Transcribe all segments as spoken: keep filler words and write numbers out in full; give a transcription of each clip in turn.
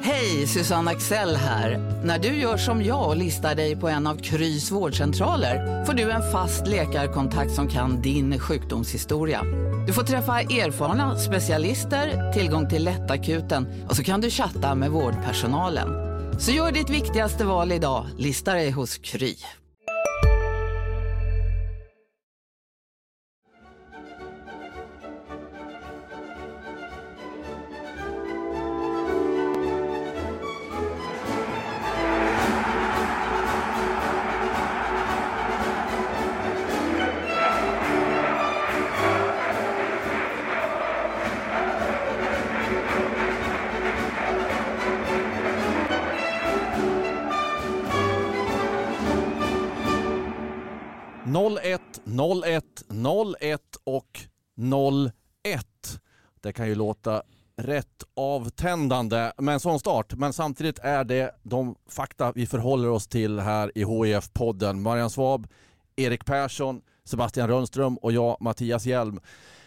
Hej, Susanne Axel här. När du gör som jag och listar dig på en av Krys vårdcentraler får du en fast läkarkontakt som kan din sjukdomshistoria. Du får träffa erfarna specialister, tillgång till lättakuten och så kan du chatta med vårdpersonalen. Så gör ditt viktigaste val idag, lista dig hos Kry. noll ett, noll ett, noll ett och noll ett. Det kan ju låta rätt avtändande med en sån start. Men samtidigt är det de fakta vi förhåller oss till här i H I F-podden. Marian Svab, Erik Persson, Sebastian Rönnström och jag, Mattias Hjelm.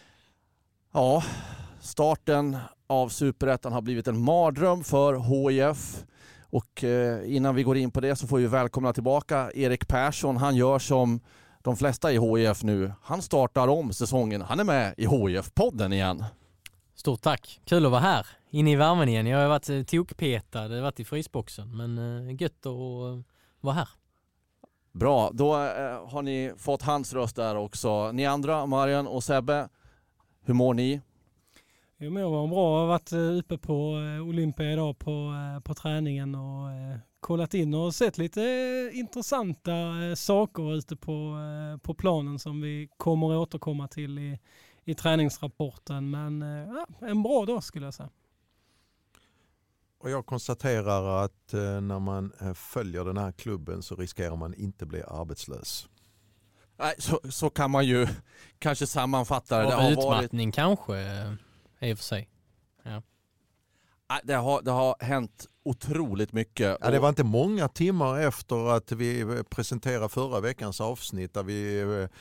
Ja, starten av Superettan har blivit en mardröm för H I F. Och eh, innan vi går in på det så får vi välkomna tillbaka Erik Persson. Han gör som de flesta i H I F nu. Han startar om säsongen. Han är med i H I F-podden igen. Stort tack. Kul att vara här. Inne i värmen igen. Jag har varit tokpetad. Jag har varit i frysboxen. Men uh, gött att uh, vara här. Bra. Då uh, har ni fått hans röst där också. Ni andra, Marian och Sebbe, hur mår ni? Jo, men jag var bra. Jag har varit uppe på Olympia idag på, på träningen och eh, kollat in och sett lite eh, intressanta eh, saker ute på, eh, på planen som vi kommer att återkomma till i, i träningsrapporten. Men eh, ja, en bra dag skulle jag säga. Och jag konstaterar att eh, när man eh, följer den här klubben så riskerar man inte bli arbetslös. Nej, så, så kan man ju kanske sammanfatta det. Av det har utmattning varit... kanske... I och för sig. Ja. Det har, det har hänt otroligt mycket. Ja, det var inte många timmar efter att vi presenterade förra veckans avsnitt där vi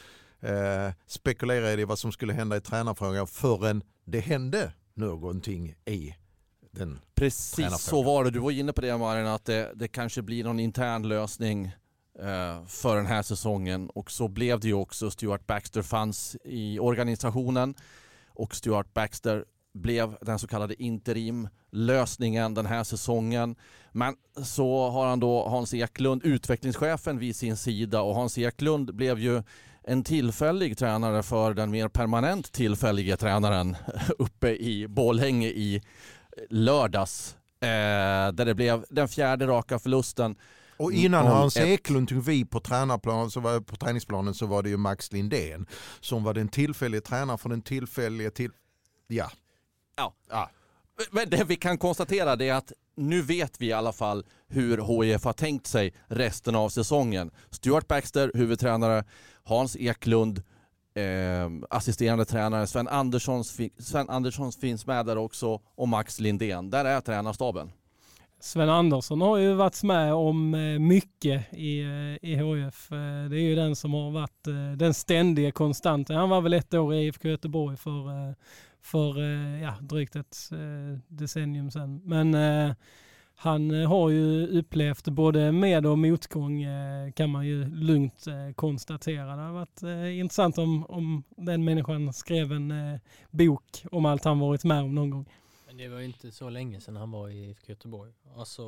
eh, spekulerade i vad som skulle hända i tränarfrågan förrän det hände någonting i den. Precis så var det. Du var inne på det, Marian, att det, det kanske blir någon intern lösning eh, för den här säsongen. Och så blev det ju också. Stuart Baxter fanns i organisationen. Och Stuart Baxter blev den så kallade interimlösningen den här säsongen. Men så har han då Hans Eklund, utvecklingschefen, vid sin sida. Och Hans Eklund blev ju en tillfällig tränare för den mer permanent tillfälliga tränaren uppe i Borlänge i lördags. Eh, där det blev den fjärde raka förlusten. Och innan Hans Eklund tog vi på tränarplanen så var på träningsplanen så var det ju Max Lindén som var den tillfälliga tränaren för den tillfälliga till ja. Ja. ja. Men det vi kan konstatera det är att nu vet vi i alla fall hur H I F har tänkt sig resten av säsongen. Stuart Baxter, huvudtränare, Hans Eklund, eh, assisterande tränare, Sven Anderssons, Sven Anderssons finns med där också och Max Lindén. Där är tränarstaben. Sven Andersson har ju varit med om mycket i, i H I F. Det är ju den som har varit den ständiga konstanten. Han var väl ett år i I F K Göteborg för, för ja, drygt ett decennium sedan. Men eh, han har ju upplevt både med- och motgång eh, kan man ju lugnt eh, konstatera. Det har varit eh, intressant om, om den människan skrev en eh, bok om allt han varit med om någon gång. Det var ju inte så länge sedan han var i I F K Göteborg. Alltså,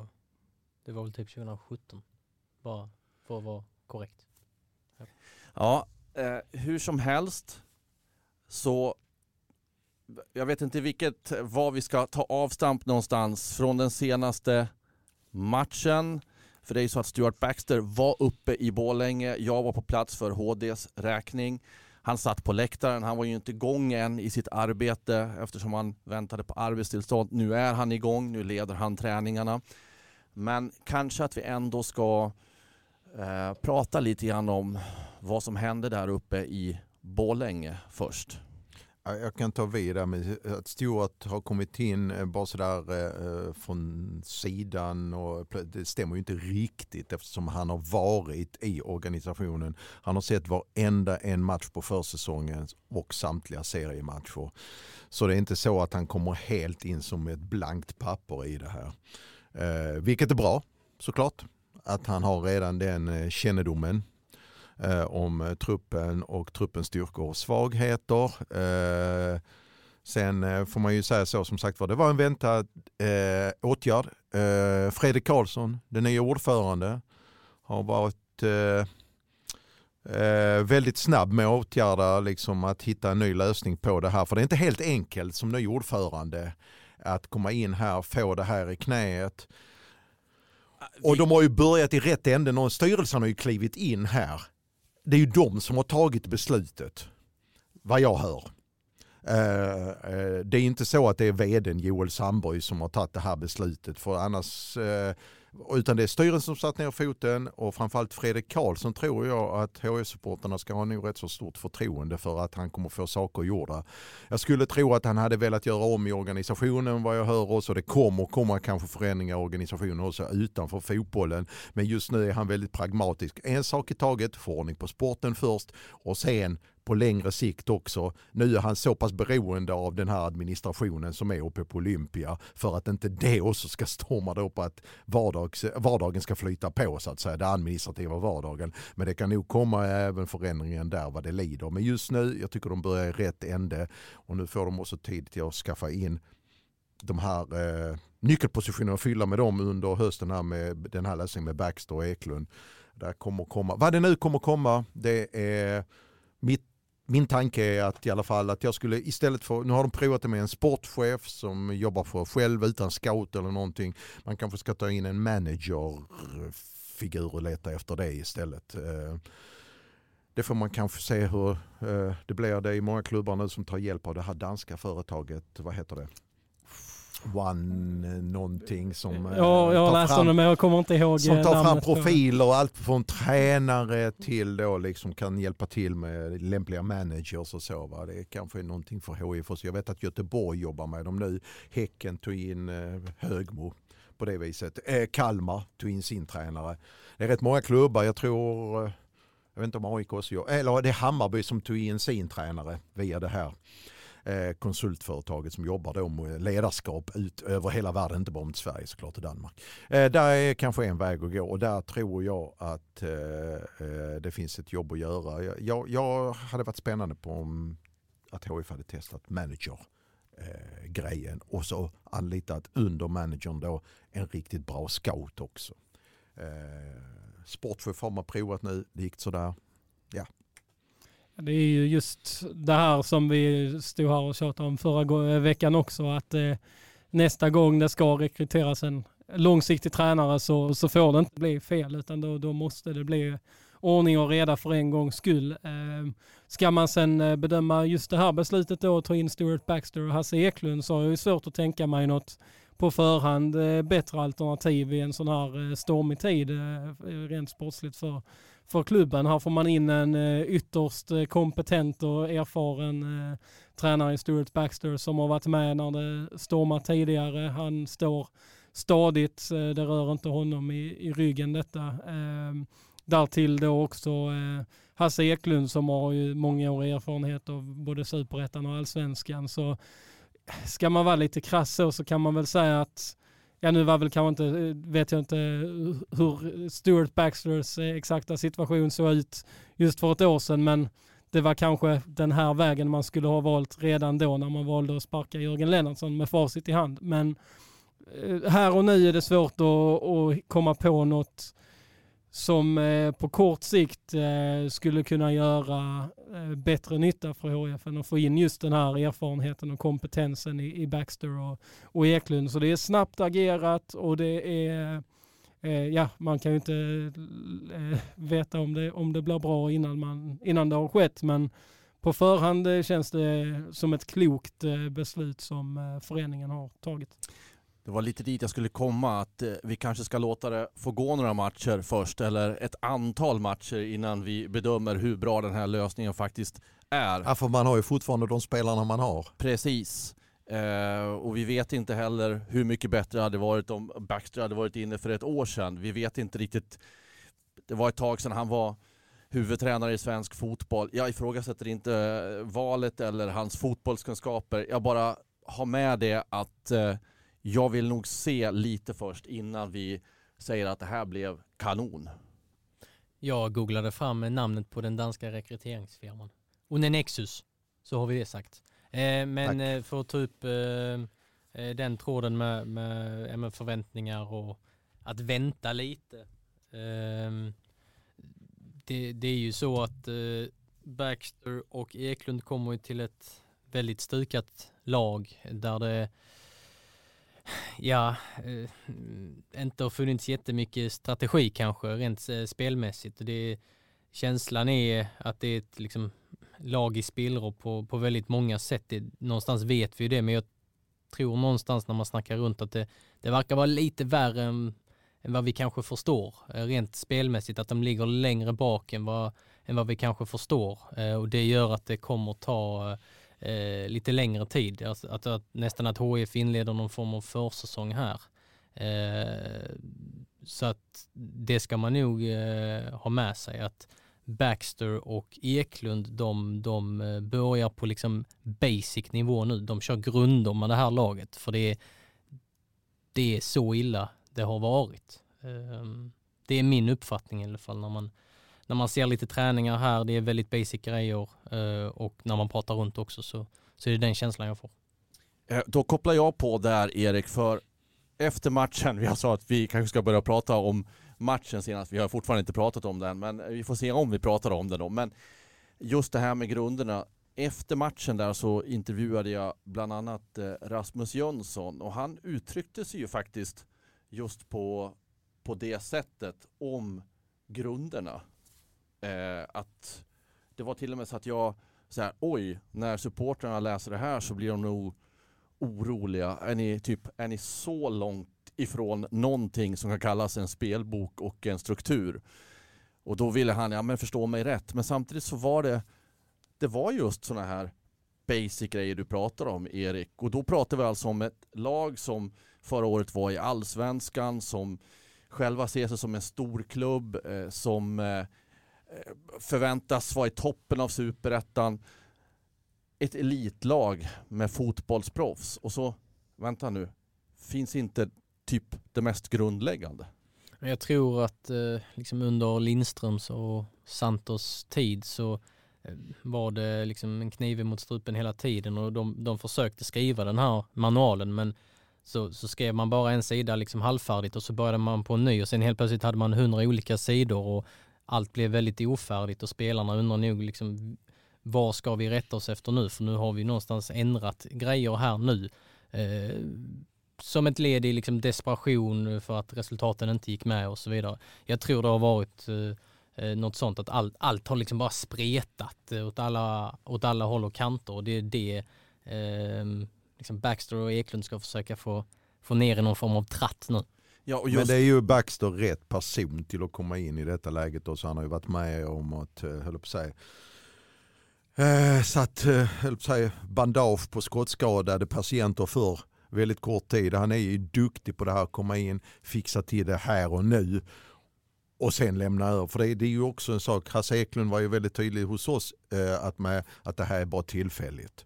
det var väl typ tjugohundrasjutton. Bara för att vara korrekt. Ja, ja eh, hur som helst så jag vet inte vilket vad vi ska ta avstamp någonstans från den senaste matchen. För det är ju så att Stuart Baxter var uppe i Borlänge. Jag var på plats för H D:s räkning. Han satt på läktaren. Han var ju inte igång än i sitt arbete eftersom han väntade på arbetstillstånd. Nu är han igång. Nu leder han träningarna. Men kanske att vi ändå ska eh, prata lite grann om vad som hände där uppe i Borlänge först. Jag kan ta vidare med att Stuart har kommit in bara sådär eh, från sidan och det stämmer ju inte riktigt eftersom han har varit i organisationen. Han har sett varenda en match på försäsongen och samtliga seriematcher. Så det är inte så att han kommer helt in som ett blankt papper i det här. Eh, vilket är bra såklart att han har redan den eh, kännedomen. Eh, om truppen och truppens styrkor och svagheter. Eh, sen eh, får man ju säga så som sagt var, det var en väntad eh, åtgärd. Eh, Fredrik Karlsson, den nya ordförande, har varit eh, eh, väldigt snabb med att åtgärda, liksom att hitta en ny lösning på det här. För det är inte helt enkelt som ny ordförande att komma in här och få det här i knät. Och de har ju börjat i rätt ände och styrelsen har ju klivit in här. Det är ju de som har tagit beslutet, vad jag hör. Eh, eh, det är inte så att det är vdn Joel Sandberg som har tagit det här beslutet, för annars, eh, utan det är styrelsen som satt ner foten, och framförallt Fredrik Karlsson tror jag att H I F-supporterna ska ha nog rätt så stort förtroende för att han kommer få saker gjorda. Jag skulle tro att han hade velat göra om i organisationen, vad jag hör också. Det kommer komma kanske förändringar i organisationen också utanför fotbollen, men just nu är han väldigt pragmatisk. En sak i taget, få ordning på sporten först och sen på längre sikt också. Nu är han så pass beroende av den här administrationen som är uppe på Olympia för att inte det också ska storma då på att vardags, vardagen ska flyta på, så att säga, det administrativa vardagen. Men det kan nog komma även förändringen där vad det lider. Men just nu, jag tycker de börjar i rätt ände, och nu får de också tid till att skaffa in de här eh, nyckelpositionerna och fylla med dem under hösten här med den här lösningen med Baxter och Eklund. Där kommer komma, vad det nu kommer komma, det är mitt Min tanke är att i alla fall att jag skulle istället för, nu har de provat det med en sportchef som jobbar för själv utan scout eller någonting. Man kanske ska ta in en managerfigur och leta efter det istället. Det får man kanske se hur det blir. Det är många klubbar nu som tar hjälp av det här danska företaget. Vad heter det? One någonting som ja, jag läste om det, men jag kommer inte ihåg som tar fram profiler och allt från tränare till då liksom kan hjälpa till med lämpliga managers och så. Va? Det är kanske någonting för H I F. Jag vet att Göteborg jobbar med dem nu. Häcken tog in eh, Högmo på det viset. Eh, Kalmar tog in sin tränare. Det är rätt många klubbar. Jag tror, eh, jag vet inte om A I K också gör, eller det är Hammarby som tog in sin tränare via det här konsultföretaget som jobbar då med ledarskap ut över hela världen, inte bara mot Sverige såklart och Danmark. Eh, där är kanske en väg att gå, och där tror jag att eh, det finns ett jobb att göra. Jag, jag, jag hade varit spännande på om att H I F hade testat manager-grejen eh, och så anlitat under managern då en riktigt bra scout också. Eh, Sportchef har man provat nu, det gick sådär. Ja. Det är ju just det här som vi stod här och tjatade om förra veckan också, att eh, nästa gång det ska rekryteras en långsiktig tränare så, så får det inte bli fel, utan då, då måste det bli ordning och reda för en gångs skull. Eh, ska man sen bedöma just det här beslutet då, att ta in Stuart Baxter och Hasse Eklund, så är det svårt att tänka mig något på förhand eh, bättre alternativ i en sån här eh, stormig tid eh, rent sportsligt för För klubben. Här får man in en eh, ytterst eh, kompetent och erfaren eh, tränare i Stuart Baxter som har varit med när det stormar tidigare. Han står stadigt, eh, det rör inte honom i, i ryggen detta. Eh, därtill då också eh, Hasse Eklund som har ju många år erfarenhet av både Superettan och Allsvenskan. Så ska man vara lite krass så, så kan man väl säga att ja, nu var väl kanske inte, vet jag inte hur Stuart Baxters exakta situation såg ut just för ett år sedan, men det var kanske den här vägen man skulle ha valt redan då när man valde att sparka Jörgen Lennartsson med facit i hand. Men här och nu är det svårt att, att komma på något som på kort sikt skulle kunna göra bättre nytta för H I F än att få in just den här erfarenheten och kompetensen i, i Baxter och, och Eklund. Så det är snabbt agerat, och det är, ja, man kan ju inte veta om det, om det blir bra innan, man, innan det har skett, men på förhand känns det som ett klokt beslut som föreningen har tagit. Det var lite dit jag skulle komma, att vi kanske ska låta det få gå några matcher först, eller ett antal matcher innan vi bedömer hur bra den här lösningen faktiskt är. Ja, för man har ju fortfarande de spelarna man har. Precis. Eh, och vi vet inte heller hur mycket bättre det hade varit om Baxter hade varit inne för ett år sedan. Vi vet inte riktigt. Det var ett tag sedan han var huvudtränare i svensk fotboll. Jag ifrågasätter inte valet eller hans fotbollskunskaper. Jag bara har med det att eh, jag vill nog se lite först innan vi säger att det här blev kanon. Jag googlade fram namnet på den danska rekryteringsfirman. Onenexus, så har vi det sagt. Eh, men eh, för att ta upp eh, den tråden med, med, med förväntningar och att vänta lite. Eh, det, det är ju så att eh, Baxter och Eklund kommer till ett väldigt stukat lag där det ja, eh, inte har funnits jättemycket strategi kanske rent eh, spelmässigt. Det, känslan är att det är ett liksom, lag i spillror på, på väldigt många sätt. Det, någonstans vet vi det, men jag tror någonstans när man snackar runt att det, det verkar vara lite värre än, än vad vi kanske förstår. Eh, rent spelmässigt, att de ligger längre bak än vad, än vad vi kanske förstår. Eh, och det gör att det kommer ta Eh, lite längre tid. Alltså, att, att, nästan att H I F inleder någon form av försäsong här. Eh, så att det ska man nog eh, ha med sig. Att Baxter och Eklund, de, de börjar på liksom basic nivå nu. De kör grunder med det här laget. För det är, det är så illa det har varit. Eh, det är min uppfattning i alla fall när man När man ser lite träningar här, det är väldigt basic grejer eh, och när man pratar runt också så, så är det den känslan jag får. Eh, då kopplar jag på där, Erik, för efter matchen, vi har sa att vi kanske ska börja prata om matchen senast, vi har fortfarande inte pratat om den, men vi får se om vi pratar om den då. Men just det här med grunderna, efter matchen där så intervjuade jag bland annat eh, Rasmus Jönsson och han uttryckte sig ju faktiskt just på, på det sättet om grunderna. Eh, att det var till och med så att jag så här, oj, när supporterna läser det här så blir de nog oroliga. Är ni, typ, är ni så långt ifrån någonting som kan kallas en spelbok och en struktur? Och då ville han, ja men förstå mig rätt. Men samtidigt så var det, det var just såna här basic grejer du pratar om, Erik. Och då pratar vi alltså om ett lag som förra året var i Allsvenskan, som själva ser sig som en stor klubb, eh, som eh, förväntas vara i toppen av Superettan. Ett elitlag med fotbollsproffs. Och så, vänta nu, finns inte typ det mest grundläggande. Jag tror att eh, liksom under Lindströms och Santos tid så eh, var det liksom en kniv mot strupen hela tiden och de, de försökte skriva den här manualen, men så, så skrev man bara en sida liksom halvfärdigt och så började man på en ny och sen helt plötsligt hade man hundra olika sidor och allt blev väldigt ofärdigt och spelarna undrar nog liksom, vad ska vi rätta oss efter nu? För nu har vi någonstans ändrat grejer här nu. Eh, som ett led i liksom desperation för att resultaten inte gick med och så vidare. Jag tror det har varit eh, något sånt att all, allt har liksom bara spretat åt alla, åt alla håll och kanter. Och det är det eh, liksom Baxter och Eklund ska försöka få, få ner i någon form av tratt nu. Ja, och just... Men det är ju Baxter rätt person till att komma in i detta läget och så han har ju varit med om att, höll på sig, eh, satt höll på sig, bandage på skottskadade patienter för väldigt kort tid. Han är ju duktig på det här, komma in, fixa till det här och nu och sen lämna över. För det, det är ju också en sak, Hasse Eklund var ju väldigt tydlig hos oss eh, att, med, att det här är bara tillfälligt.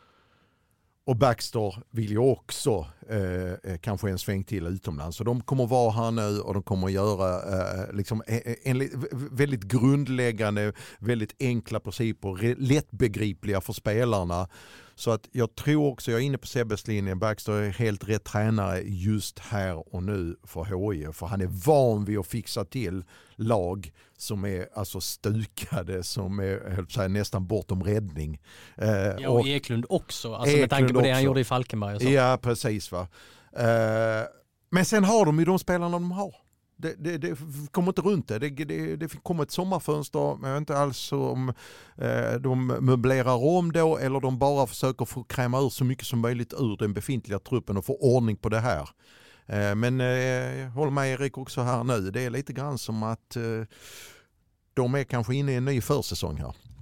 Och Baxter vill ju också eh, kanske en sväng till utomlands. Så de kommer vara här nu och de kommer göra eh, liksom en, en, väldigt grundläggande, väldigt enkla principer, lättbegripliga för spelarna. Så att jag tror också, jag är inne på Sebbes linje, Baxter är helt rätt tränare just här och nu för H I F. För han är van vid att fixa till lag som är alltså stukade, som är höll på sig, nästan bortom räddning. Eh, ja, och Eklund också, alltså Eklund med tanke på det han gjorde i Falkenberg. Och så. Ja, precis va. Eh, men sen har de ju de spelarna de har. Det, det, det kommer inte runt det. Det, det, det kommer ett sommarfönster, men jag vet inte alls om eh, de möblerar om då eller de bara försöker få kräma ur så mycket som möjligt ur den befintliga truppen och få ordning på det här. Eh, men eh, jag håller med Erik också här nu. Det är lite grann som att eh, de är kanske inne i en ny försäsong här.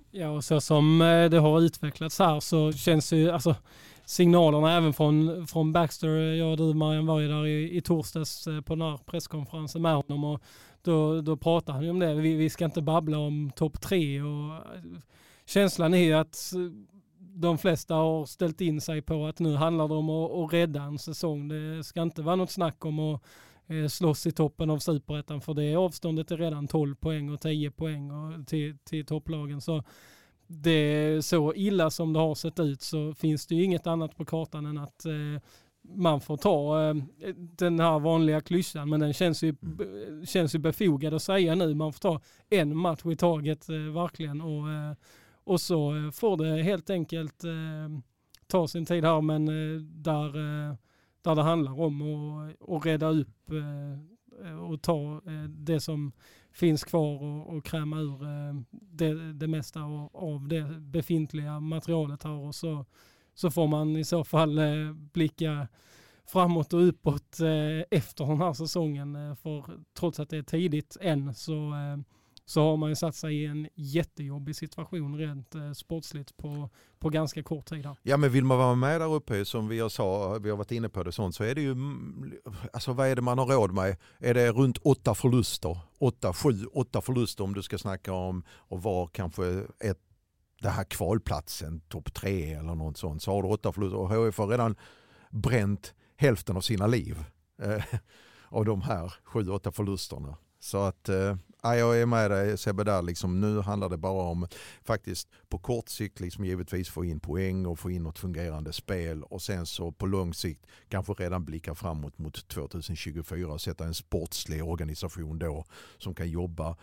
Ja, och så som det har utvecklats här så känns ju alltså, signalerna även från, från Baxter, jag och du Marian var ju där i, i torsdags på den här presskonferensen med honom och då, då pratar han ju om det. Vi, vi ska inte babbla om topp tre och känslan är att de flesta har ställt in sig på att nu handlar det om att, att rädda en säsong. Det ska inte vara något snack om att eh, slåss i toppen av Superettan för det avståndet är redan tolv poäng och tio poäng och till, till topplagen. Så det är så illa som det har sett ut så finns det ju inget annat på kartan än att eh, man får ta eh, den här vanliga klyschan, men den känns ju, mm. känns ju befogad att säga nu. Man får ta en match i taget eh, verkligen och eh, Och så får det helt enkelt eh, ta sin tid här, men eh, där, eh, där det handlar om att, att rädda upp eh, och ta eh, det som finns kvar och, och kräma ur eh, det, det mesta av, av det befintliga materialet här. Och så, så får man i så fall eh, blicka framåt och uppåt eh, efter den här säsongen. Eh, för trots att det är tidigt än så... Eh, så har man ju satt sig i en jättejobbig situation rent eh, sportsligt på, på ganska kort tid här. Ja, men vill man vara med där uppe som vi har, sa, vi har varit inne på det sånt, så är det ju, alltså vad är det man har råd med? Är det runt åtta förluster? Åtta, sju, åtta förluster om du ska snacka om och var kanske ett, det här kvalplatsen, topp tre eller något sånt. Så har du åtta förluster och H F har redan bränt hälften av sina liv eh, av de här sju, åtta förlusterna. Så att eh, jag är med dig Sebbe där, liksom, nu handlar det bara om faktiskt på kort sikt liksom, givetvis få in poäng och få in något fungerande spel och sen så på lång sikt kanske redan blicka framåt mot tjugohundratjugofyra och sätta en sportslig organisation då som kan jobba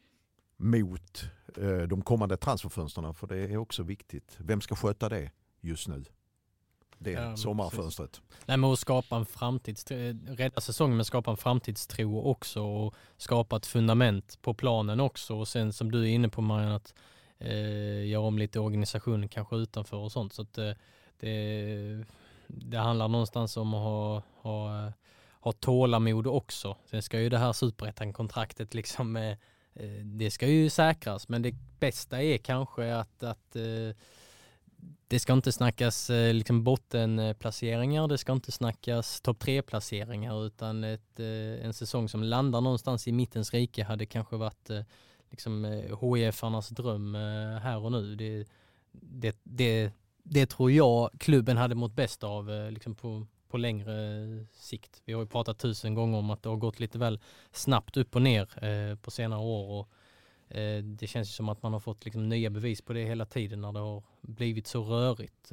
mot eh, de kommande transferfönsterna, för det är också viktigt. Vem ska sköta det just nu? Det är ja, sommarfönstret. Precis. Nej, men att skapa en framtidstro, rädda säsongen men skapa en framtidstro också och skapa ett fundament på planen också och sen som du är inne på Marianne att eh, göra om lite organisation kanske utanför och sånt så att eh, det, det handlar någonstans om att ha, ha, ha tålamod också. Sen ska ju det här superettan-kontraktet liksom eh, det ska ju säkras men det bästa är kanske att, att eh, det ska inte snackas eh, liksom bottenplaceringar, det ska inte snackas topp tre placeringar utan ett, eh, en säsong som landar någonstans i mittens rike hade kanske varit eh, liksom, eh, H I F-arnas dröm eh, här och nu. Det, det, det, det tror jag klubben hade mått bäst av eh, liksom på, på längre sikt. Vi har ju pratat tusen gånger om att det har gått lite väl snabbt upp och ner eh, på senare år och det känns som att man har fått liksom nya bevis på det hela tiden när det har blivit så rörigt.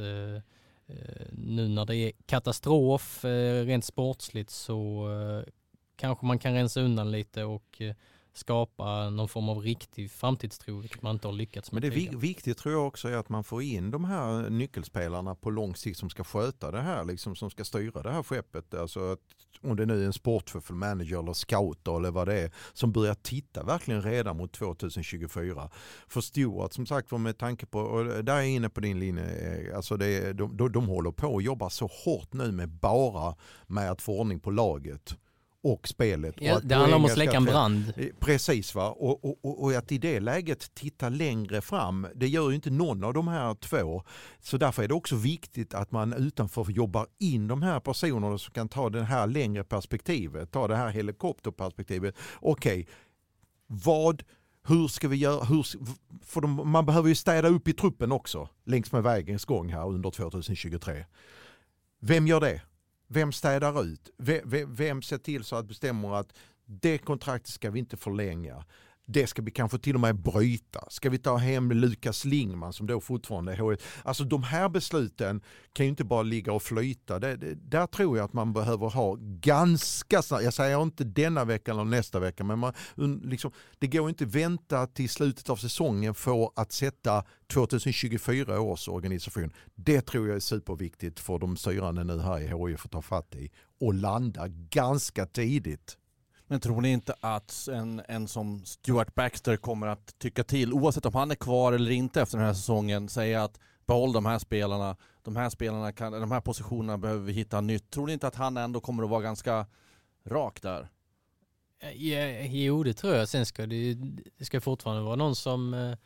Nu när det är katastrof rent sportsligt så kanske man kan rensa undan lite och skapa någon form av riktig framtidstro vilket man inte har lyckats med. Men det är viktigt tror jag också är att man får in de här nyckelspelarna på lång sikt som ska sköta det här, liksom, som ska styra det här skeppet. Alltså att, om det nu är en sportfull manager eller scout eller vad det är som börjar titta verkligen redan mot tjugohundratjugofyra. Förstå att som sagt var med tanke på, och där är jag inne på din linje, alltså det, de, de, de håller på och jobbar så hårt nu med bara med att få ordning på laget och spelet. Ja, och att det handlar om att släcka en brand. Precis va, och, och, och att i det läget titta längre fram, det gör ju inte någon av de här två. Så därför är det också viktigt att man utanför jobbar in de här personerna som kan ta det här längre perspektivet, ta det här helikopterperspektivet. Okej, okay, vad, hur ska vi göra, hur, för de, man behöver ju städa upp i truppen också längs med vägens gång här under tjugohundratjugotre. Vem gör det? Vem städar ut? Vem, vem, vem ser till så att bestämmer att det kontraktet ska vi inte förlänga? Det ska vi kanske till och med bryta. Ska vi ta hem Lukas Lingman som då fortfarande är H F? Alltså de här besluten kan ju inte bara ligga och flyta. Det, det, där tror jag att man behöver ha ganska snart. Jag säger inte denna vecka eller nästa vecka, men man, liksom, det går inte att vänta till slutet av säsongen för att sätta tjugohundratjugofyra års organisation. Det tror jag är superviktigt för de styrande nu här i H I F att ta fatt i och landa ganska tidigt. Men tror ni inte att en, en som Stuart Baxter kommer att tycka till, oavsett om han är kvar eller inte efter den här säsongen, säga att behåll de här spelarna, de här spelarna kan, de här positionerna behöver vi hitta nytt. Tror ni inte att han ändå kommer att vara ganska rak där? Ja, jo, det tror jag. Sen ska det, det ska fortfarande vara någon som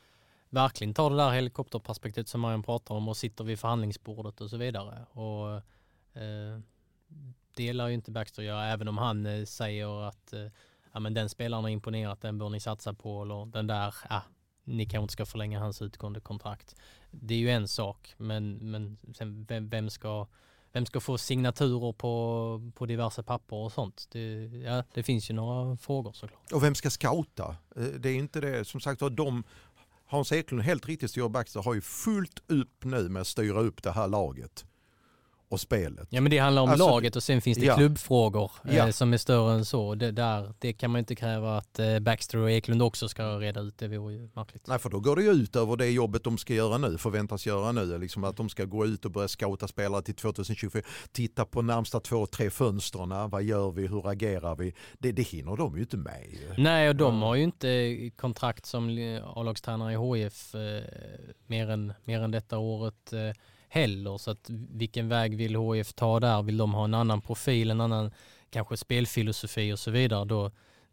verkligen tar det där helikopterperspektivet som Marian pratar om och sitter vid förhandlingsbordet och så vidare. Och eh, det lär ju inte Baxter göra, även om han eh, säger att eh, ja, men den spelaren har imponerat, den bör ni satsa på, eller den där, ja, ni kanske inte ska förlänga hans utgående kontrakt. Det är ju en sak, men, men sen vem, vem ska vem ska få signaturer på, på diverse papper och sånt? Det, ja, det finns ju några frågor såklart. Och vem ska scouta? Det är inte det, som sagt var, de Hans Eklund, helt riktigt, Stuart Baxter har ju fullt upp nu med att styra upp det här laget och spelet. Ja, men det handlar om alltså, laget och sen finns det ja. klubbfrågor ja. eh, som är större än så. Det, där, det kan man inte kräva att eh, Baxter och Eklund också ska reda ut. Det vore ju märkligt. Nej, för då går det ju ut över det jobbet de ska göra nu, förväntas göra nu. Liksom att de ska gå ut och börja scouta spelare till tjugohundratjugofyra. Titta på närmsta två, tre fönstren. Vad gör vi? Hur agerar vi? Det, det hinner de ju inte med. Nej, och de har ju inte kontrakt som A-lagstränare i H I F eh, mer, än, mer än detta året eh, heller, så att vilken väg vill H I F ta där? Vill de ha en annan profil, en annan kanske spelfilosofi och så vidare? Då,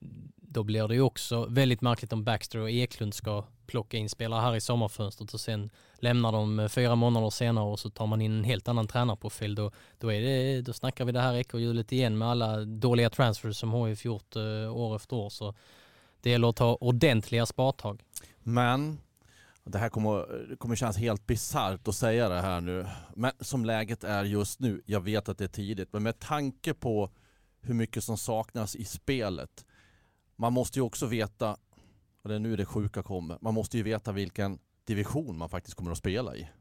då blir det ju också väldigt märkligt om Baxter och Eklund ska plocka in spelare här i sommarfönstret och sen lämnar de fyra månader senare och så tar man in en helt annan tränarprofil. Då, då, är det, då snackar vi det här ekorrhjulet igen med alla dåliga transfers som H I F gjort uh, år efter år. Så det gäller att ta ordentliga spartag. Men det här kommer, det kommer kännas helt bizarrt att säga det här nu. Men som läget är just nu, jag vet att det är tidigt, men med tanke på hur mycket som saknas i spelet. Man måste ju också veta, och det är nu det sjuka kommer, man måste ju veta vilken division man faktiskt kommer att spela i.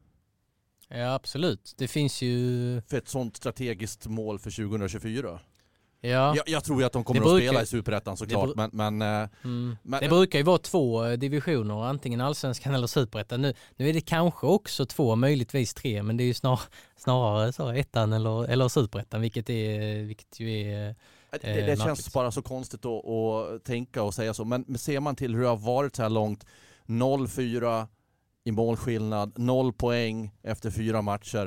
Ja, absolut. Det finns ju... För ett sånt strategiskt mål för tjugohundratjugofyra. Ja. Jag, jag tror ju att de kommer brukar, att spela i Superettan såklart. bru- men, men, mm. men, det brukar ju vara två divisioner, antingen Allsvenskan eller Superettan. Nu, nu är det kanske också två, möjligtvis tre, men det är ju snar, snarare så ettan eller, eller Superettan, vilket, är, vilket ju är eh, det, det känns bara så konstigt att, att tänka och säga så. Men ser man till hur det har varit så här långt, noll fyra i målskillnad, noll poäng efter fyra matcher.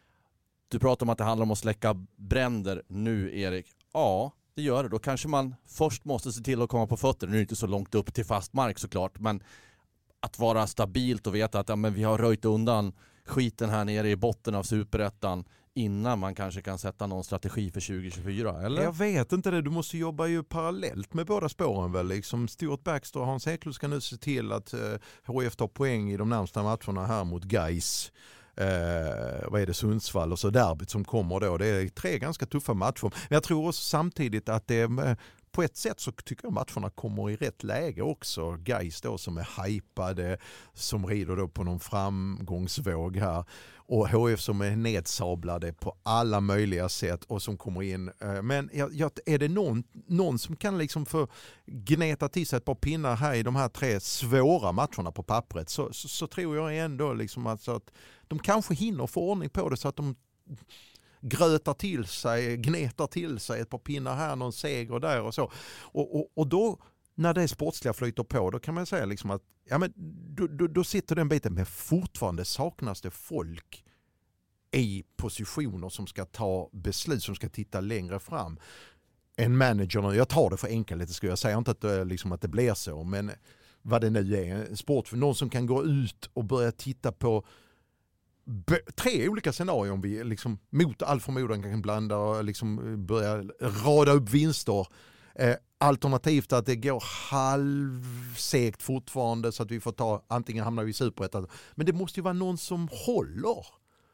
Du pratar om att det handlar om att släcka bränder nu, Erik. Ja, det gör det. Då kanske man först måste se till att komma på fötter. Nu är det inte så långt upp till fast mark såklart, men att vara stabilt och veta att ja, men vi har röjt undan skiten här nere i botten av Superettan innan man kanske kan sätta någon strategi för tjugohundratjugofyra, eller? Jag vet inte det. Du måste jobba ju parallellt med båda spåren väl. Liksom Stuart Baxter och Hans Eklund ska nu se till att eh, H I F tar poäng i de närmsta matcherna här mot Gais. Eh, vad är det, Sundsvall och så derbyt som kommer då. Det är tre ganska tuffa matcher. Men jag tror också samtidigt att det eh, på ett sätt så tycker jag matcherna kommer i rätt läge också. Gais då som är hypade, som rider då på någon framgångsvåg här. Och H F som är nedsablade på alla möjliga sätt och som kommer in. Men är det någon, någon som kan liksom få gneta till sig ett par pinnar här i de här tre svåra matcherna på pappret, så, så, så tror jag ändå liksom alltså att de kanske hinner få ordning på det så att de grötar till sig, gnetar till sig ett par pinnar här, någon seger där och så. Och, och, och då när det sportsliga flyter på, då kan man säga liksom att ja, men då, då, då sitter den biten, men fortfarande saknas det folk i positioner som ska ta beslut, som ska titta längre fram. En manager, jag tar det för enkelt, ska jag säga inte att det, liksom att det blir så, men vad det nu är, en sport för någon som kan gå ut och börja titta på tre olika scenarier om vi liksom mot all förmodan kan blanda och liksom börja rada upp vinster. Eh, alternativt att det går halvsegt fortfarande så att vi får ta, antingen hamnar vi i Superettan. Men det måste ju vara någon som håller,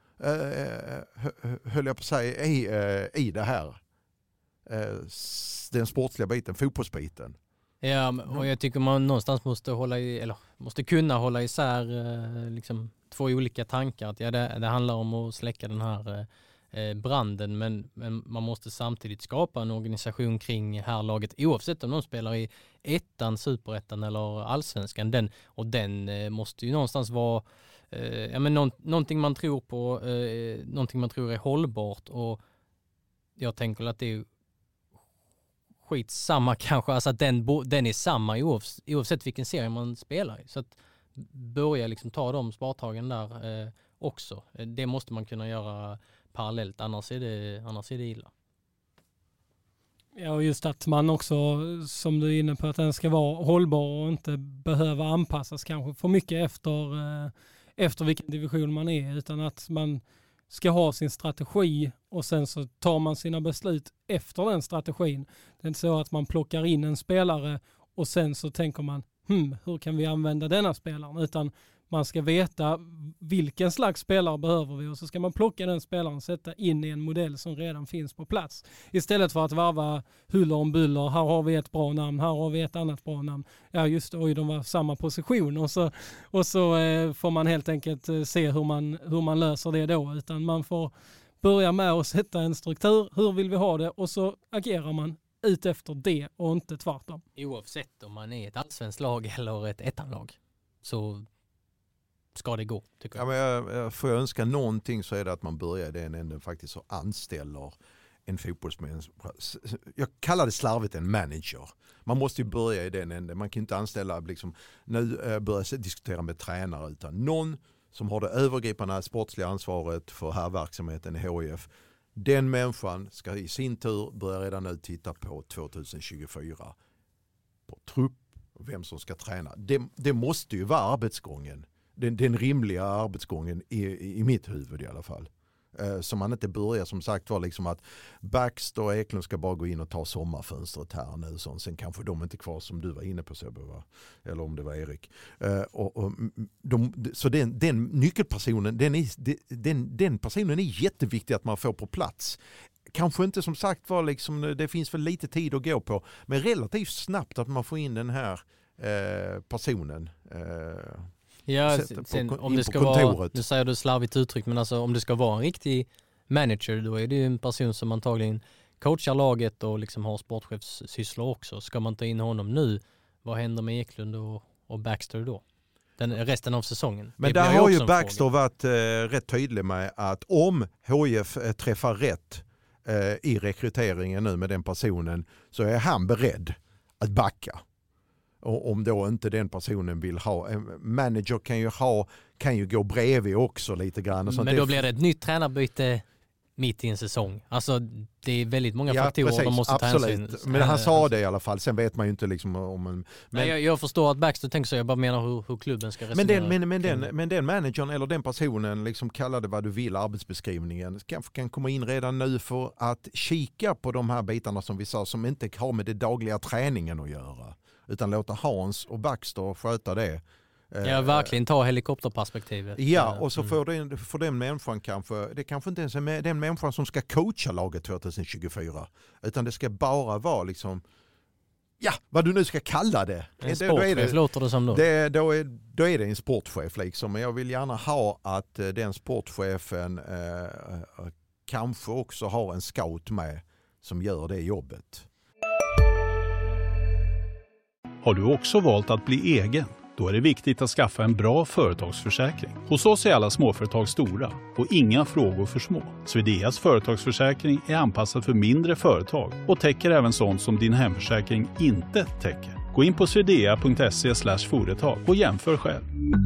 eh, höll jag på att säga, i, eh, i det här. Eh, den sportsliga biten, fotbollsbiten. Ja, och jag tycker man någonstans måste hålla i, eller måste kunna hålla isär eh, liksom två olika tankar. Att ja, det, det handlar om att släcka den här eh, branden, men, men man måste samtidigt skapa en organisation kring härlaget, oavsett om de spelar i ettan, Superettan eller Allsvenskan. Den, och den eh, måste ju någonstans vara eh, ja, men någon, någonting man tror på, eh, någonting man tror är hållbart, och jag tänker att det är skitsamma kanske, alltså att den, den är samma oavsett, oavsett vilken serie man spelar i. Så att börja liksom ta de spartagen där eh, också. Det måste man kunna göra parallellt, annars är det, annars är det illa. Ja, och just att man också, som du är inne på, att den ska vara hållbar och inte behöva anpassas kanske för mycket efter, eh, efter vilken division man är, utan att man ska ha sin strategi och sen så tar man sina beslut efter den strategin. Det är inte så att man plockar in en spelare och sen så tänker man, hmm, hur kan vi använda denna spelaren? Utan man ska veta vilken slags spelare behöver vi och så ska man plocka den spelaren och sätta in i en modell som redan finns på plats. Istället för att varva huller om buller. Här har vi ett bra namn, här har vi ett annat bra namn. Ja just det, oj, de var samma position och så, och så eh, får man helt enkelt eh, se hur man, hur man löser det då. Utan man får börja med att sätta en struktur. Hur vill vi ha det? Och så agerar man ut efter det och inte tvärtom. Oavsett om man är ett allsvenskt lag eller ett ettanlag så ska det gå, tycker jag. Ja, men jag, jag får jag önska någonting så är det att man börjar i den änden faktiskt och anställer en fotbollsmänniska. Jag kallar det slarvigt en manager. Man måste ju börja i den änden. Man kan inte anställa liksom, nu äh, börja diskutera med tränare utan någon som har det övergripande sportsliga ansvaret för här verksamheten i H I F. Den människan ska i sin tur börja redan nu titta på tjugohundratjugofyra på trupp och vem som ska träna. Det, det måste ju vara arbetsgången. Den, den rimliga arbetsgången i, i mitt huvud i alla fall. Eh, så man inte börjar som sagt var liksom att Baxter och Eklund ska bara gå in och ta sommarfönstret här nu. Så sen kanske de inte kvar som du var inne på Sebbe, va? Eller om det var Erik. Eh, och, och, de, så den, den nyckelpersonen, den, är, den, den personen är jätteviktig att man får på plats. Kanske inte som sagt var liksom, det finns väl lite tid att gå på. Men relativt snabbt att man får in den här eh, personen. Eh, Ja, på, sen, på, om det ska kontoret. vara, nu säger du slarvigt uttryck, men alltså om det ska vara en riktig manager, då är det ju en person som antagligen coachar laget och liksom har sportchefssysslor också. Ska man ta in honom nu, vad händer med Eklund och, och Baxter då? Den, resten av säsongen. Men där har ju Baxter fråga. varit eh, rätt tydlig med att om H I F eh, träffar rätt eh, i rekryteringen nu med den personen så är han beredd att backa. Och om då inte den personen vill ha. En manager kan ju ha kan ju gå bredvid också lite grann. Och sånt. Men då blir det ett nytt tränarbyte mitt i en säsong. Alltså det är väldigt många ja, faktorer precis, de måste ta hänsyn. Men han sa det i alla fall. Sen vet man ju inte liksom om en... Men, Nej, jag, jag förstår att Baxter tänker så. Jag bara menar hur, hur klubben ska resonera. Men den, men, men, den, men den managern eller den personen, liksom kalla det vad du vill, arbetsbeskrivningen, kan, kan komma in redan nu för att kika på de här bitarna som vi sa som inte har med det dagliga träningen att göra. Utan låta Hans och Baxter sköta det. Ja, verkligen ta helikopterperspektivet. Ja, och så får den, får den människan kanske, det kanske inte ens är den människan som ska coacha laget tjugohundratjugofyra. Utan det ska bara vara liksom, ja, vad du nu ska kalla det. En sportchef låter det som då. Det, då, är, då är det en sportchef liksom. Men jag vill gärna ha att den sportchefen eh, kanske också har en scout med som gör det jobbet. Har du också valt att bli egen? Då är det viktigt att skaffa en bra företagsförsäkring. Hos oss är alla småföretag stora och inga frågor för små. Swedeas företagsförsäkring är anpassad för mindre företag och täcker även sånt som din hemförsäkring inte täcker. Gå in på swedea punkt se slash företag och jämför själv.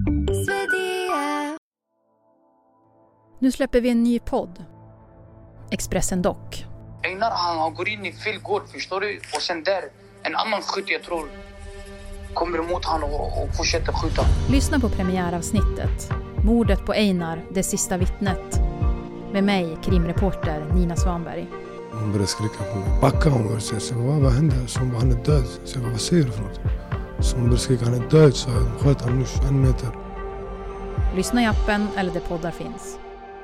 Nu släpper vi en ny podd. Expressen Dock. Einar han går in i fel gård, förstår du? Och sen där, en annan skytt jag tror kommer emot han och, och fortsätter skjuta. Lyssna på premiäravsnittet. Mordet på Einar, det sista vittnet. Med mig, krimreporter Nina Svanberg. Hon började skrika på mig. Backa hon började säga. Så vad, vad hände? Så hon bara, han är död. Så jag bara, vad säger du för något? Så hon började skrika, han är död. Så jag sköt han nu tjugoett meter. Lyssna i appen eller där poddar finns.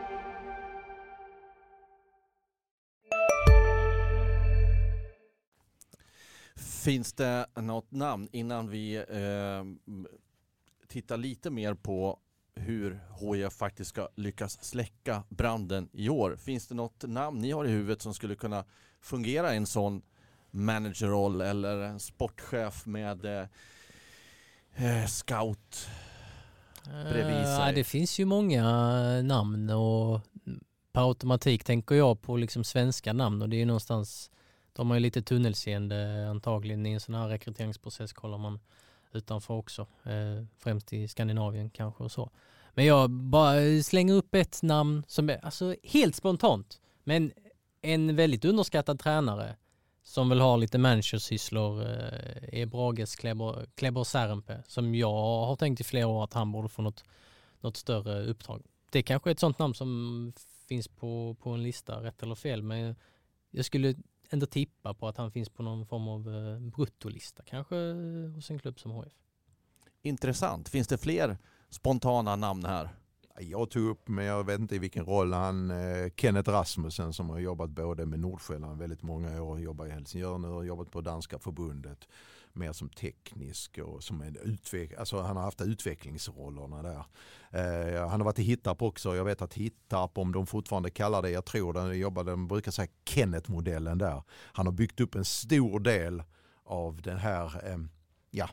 Finns det något namn innan vi eh, tittar lite mer på hur H I F faktiskt ska lyckas släcka branden i år? Finns det något namn ni har i huvudet som skulle kunna fungera i en sån managerroll eller en sportchef med eh, scout bredvid sig? Uh, det finns ju många namn och på automatik tänker jag på liksom svenska namn och det är någonstans. De har ju lite tunnelseende antagligen i en sån här rekryteringsprocess kollar man utanför också. Eh, främst i Skandinavien kanske och så. Men jag bara slänger upp ett namn som är alltså helt spontant. Men en väldigt underskattad tränare som vill ha lite managersysslor är Brages Kleber, Kleber Särempe, som jag har tänkt i flera år att han borde få något, något större uppdrag. Det kanske är ett sånt namn som finns på, på en lista, rätt eller fel, men jag skulle ändå tippa på att han finns på någon form av bruttolista, kanske hos en klubb som H F. Intressant. Finns det fler spontana namn här? Jag tog upp, men jag vet inte i vilken roll, han Kenneth Rasmussen som har jobbat både med Nordsjälland väldigt många år, jobbar i Helsingör nu och jobbat på Danska förbundet mer som teknisk och som en utveck- alltså han har haft utvecklingsrollerna där. Eh, han har varit i Hittarp också. Jag vet att Hittarp, om de fortfarande kallar det, jag tror de jobbade, de brukar säga Kenneth-modellen där. Han har byggt upp en stor del av den här eh, ja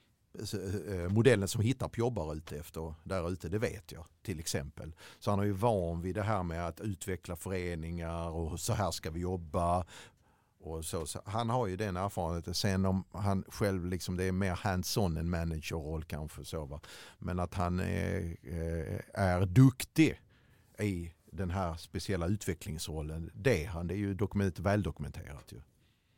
modellen som Hittarp jobbar ute efter där ute, det vet jag till exempel. Så han är ju van vid det här med att utveckla föreningar och så här ska vi jobba och så, så han har ju den erfarenheten. Sen om han själv liksom, det är mer hands-on än managerroll kanske så, va? Men att han är, är duktig i den här speciella utvecklingsrollen, det han det är ju dokument, väldokumenterat ju.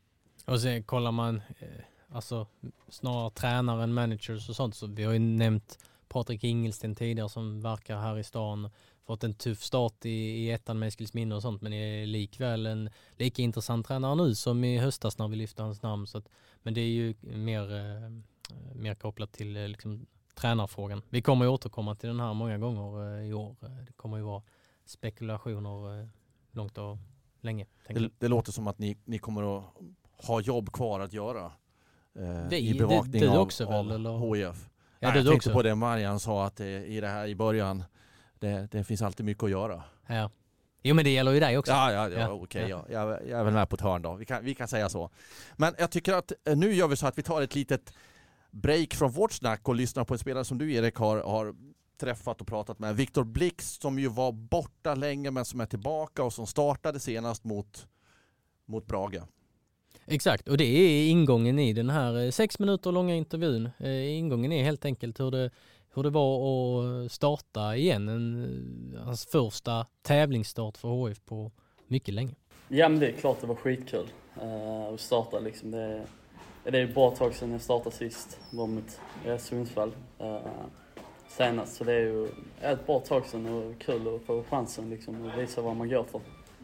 Och sen kollar man alltså snarare tränare än managers och sånt, så vi har ju nämnt Patrik Ingelsten tidigare som verkar här i stan, fått en tuff start i, i ettan med Eskilsminne och sånt, men är likväl en lika intressant tränare nu som i höstas när vi lyfte hans namn. Så att, men det är ju mer, eh, mer kopplat till eh, liksom, tränarfrågan. Vi kommer ju återkomma till den här många gånger eh, i år. Det kommer ju vara spekulationer eh, långt och länge. Det, det låter som att ni, ni kommer att ha jobb kvar att göra. Vi, i bevakning det, det av, också väl, av H I F. Ja, Nej, det jag tänkte också. på det Marian sa, att det, i det här i början det, det finns alltid mycket att göra. Ja. Jo, men det gäller ju dig också. Ja, ja, ja, ja. okej. Ja. Ja. Jag, jag är väl med på ett hörn då. Vi kan, vi kan säga så. Men jag tycker att nu gör vi så att vi tar ett litet break från vårt snack och lyssnar på en spelare som du, Erik, har, har träffat och pratat med. Viktor Blix, som ju var borta länge men som är tillbaka och som startade senast mot, mot Brage. Exakt, och det är ingången i den här sex minuter långa intervjun. Ingången är helt enkelt hur det, hur det var att starta igen. En, hans första tävlingsstart för H F på mycket länge. Ja, men det är klart det var skitkul uh, att starta. Liksom. Det, det är ett bra tag sedan jag startade sist. Det var mot Sundsvall uh, senast. Så det är ju ett bra tag sedan och kul att få chansen liksom, och visa vad man går för.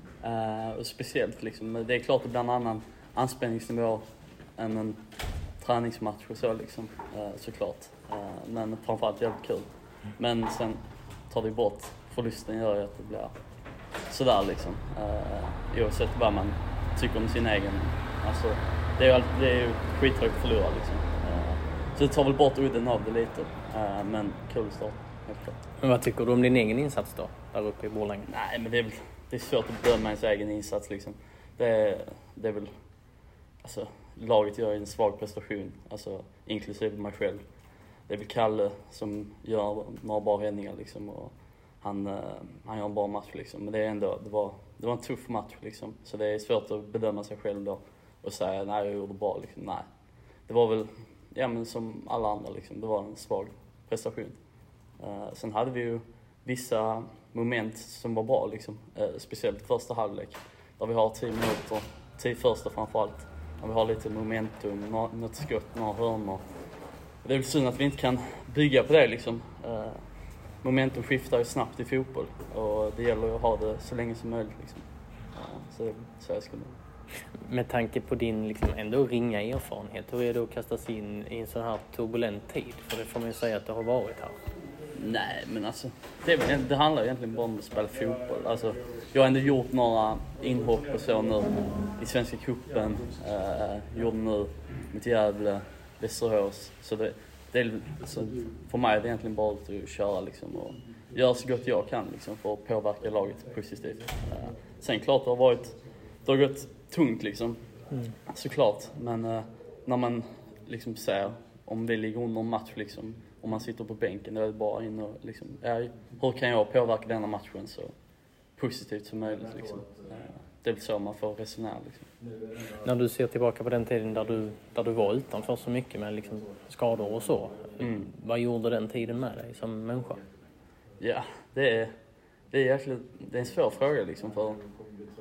Uh, och speciellt, liksom, det är klart det blir en annan anspänningsnivå än en träningsmatch och så liksom, uh, såklart. Uh, men framförallt jävligt kul. Men sen tar vi bort förlusten, gör ju att det blir sådär liksom. Uh, oavsett vad man tycker om sin egen. Alltså, det är ju, det är ju skittråkigt att förlora liksom. Uh, så det tar väl bort udden av det lite. Uh, men kul start, helt klart. Men vad tycker du om din egen insats då, där uppe i Borlänge? Nej, men det är, väl, det är svårt att bedöma ens egen insats liksom. Det är, det är väl, alltså, laget gör en svag prestation, alltså, inklusive mig själv. Det är väl Kalle som gör några bra räddningar liksom, och han, uh, han gör en bra match liksom. Men det är ändå, det var, det var en tuff match liksom. Så det är svårt att bedöma sig själv då och säga nej, jag gjorde bra liksom. Nej, det var väl, ja men som alla andra liksom, det var en svag prestation. Uh, sen hade vi ju vissa moment som var bra liksom, uh, speciellt första halvlek där vi har tio minuter, tio första framförallt, där vi har lite momentum, något skott, några hörnor. Det är väl synd att vi inte kan bygga på det liksom. Uh, momentum skiftar ju snabbt i fotboll och det gäller att ha det så länge som möjligt liksom. Uh, så, så jag skulle... Med tanke på din liksom ändå ringa erfarenhet, hur är det att kastas in i en sån här turbulent tid? För det får man ju säga att det har varit här. Nej, men alltså, det, det handlar egentligen bara om att spela fotboll. Alltså, jag har ändå gjort några inhopp och så nu i Svenska cupen. Uh, gjorde nu mot Gävle, Västerås. Så det, det är, så för mig är det egentligen bara att köra liksom, och göra så gott jag kan liksom, för att påverka laget positivt. Uh, sen klart det har varit, det har gått tungt liksom, mm. såklart. Men uh, när man liksom ser om vi ligger under en match liksom, om man sitter på bänken, då är det bara in och liksom, ja, hur kan jag påverka denna matchen så positivt som möjligt liksom. Det är väl så man får resonera liksom. När du ser tillbaka på den tiden där du, där du var utanför så mycket med liksom skador och så, mm. vad gjorde den tiden med dig som människa? Ja, det är, det är, egentligen, det är en svår fråga liksom, för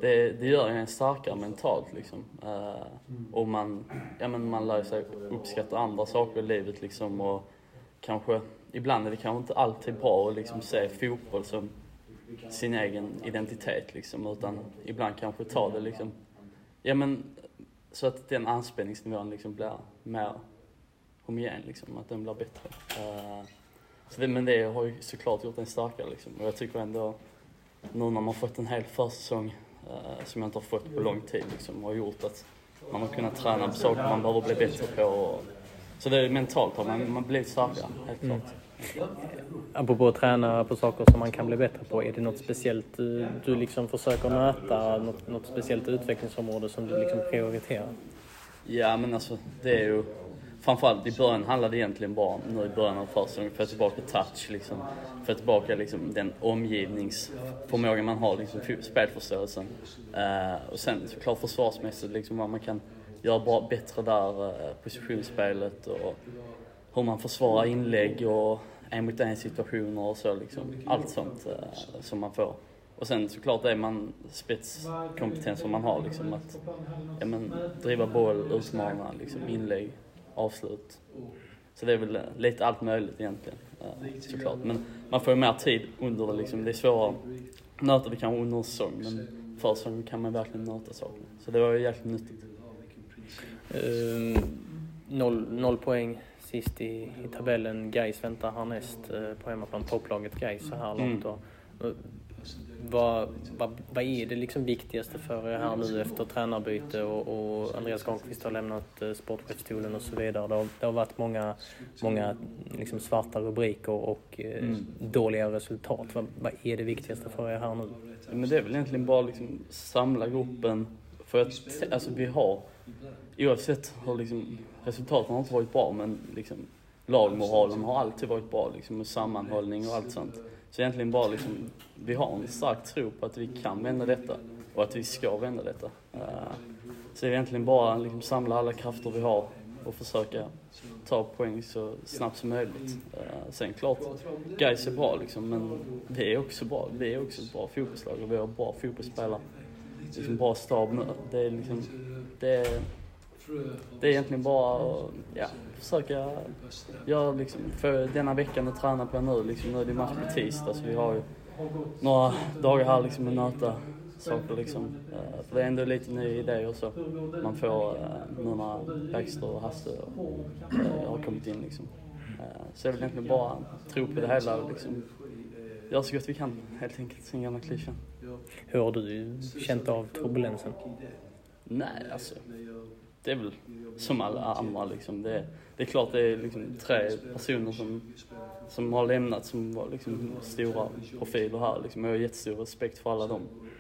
det, det gör en starkare mentalt liksom. Uh, och man, ja, men man lär sig uppskatta andra saker i livet liksom, och kanske, ibland är det kanske inte alltid bra att liksom se fotboll som sin egen identitet liksom, utan ibland kanske ta det liksom, ja men så att den anspänningsnivån liksom blir mer homogen liksom, att den blir bättre. Uh, så det, men det har ju såklart gjort en starkare liksom, och jag tycker ändå nu när man har fått en hel försäsong uh, som jag inte har fått på lång tid liksom, har gjort att man har kunnat träna på saker man behöver bli bättre på, och, så det är mentalt har man, man blivit starkare, helt mm. klart. Apropå att träna på saker som man kan bli bättre på, är det något speciellt du, du liksom försöker möta, något, något speciellt utvecklingsområde som du liksom prioriterar? Ja men alltså det är ju, framförallt i början handlade det egentligen bara nu i början av försäsongen, för tillbaka touch liksom, för tillbaka liksom den omgivningsförmågan man har liksom, spelförståelsen, uh, och sen såklart försvarsmässigt liksom vad man kan göra bra, bättre där, uh, positionsspelet och hur man försvarar inlägg och en mot en situationer och så liksom, allt sånt uh, som man får. Och sen såklart är man spetskompetens som man har liksom, att ja, men, driva boll, utmana liksom, inlägg, avslut. Så det är väl lite allt möjligt egentligen, uh, såklart. Men man får ju mer tid under det liksom, det är svårare nöta det kanske under säsong, men för säsong kan man verkligen nöta saker. Så det var ju jäkligt nyttigt. Uh, noll, noll poäng sist i, i tabellen. Gais väntar härnäst uh, på hemmaplan, topplaget Gais så här långt. Mm. Och, uh, vad, vad, vad är det liksom viktigaste för er här nu efter tränarbyte och, och Andreas Granqvist har lämnat uh, sportchefstolen och så vidare. Det har, det har varit många, många liksom svarta rubriker och uh, mm. dåliga resultat. Vad, vad är det viktigaste för er här nu? Men det är väl egentligen bara liksom samla gruppen, för att alltså, vi har oavsett hur liksom, resultaten har inte varit bra, men liksom, lagmoralen har alltid varit bra liksom, med sammanhållning och allt sånt. Så egentligen bara liksom, vi har en stark tro på att vi kan vända detta och att vi ska vända detta. Uh, så egentligen bara liksom, samla alla krafter vi har och försöka ta poäng så snabbt som möjligt. Uh, sen klart, Gais är bra liksom, men vi är också bra. Vi är också ett bra fotbollslag och vi har bra fotbollsspelare. Liksom bra stab nu. Det är liksom, det är, det är egentligen bara att ja, försöka göra liksom, för denna veckan att träna på nu. Liksom, nu är det match på tisdag, så vi har ju några dagar här liksom att nöta saker liksom. Uh, för det är ändå lite ny idé och så. Man får uh, nu när Baxter och Hasse uh, har kommit in liksom. Uh, så jag vill egentligen bara tro på det hela liksom. Gör så gott vi kan, helt enkelt, sin gamla klyschan. Hur har du känt av turbulensen? Nej, alltså. Det är väl som alla andra liksom. Det, det är klart det är liksom tre personer som, som har lämnat som var liksom stora profiler här. Liksom. Jag har jättestor respekt för alla dem.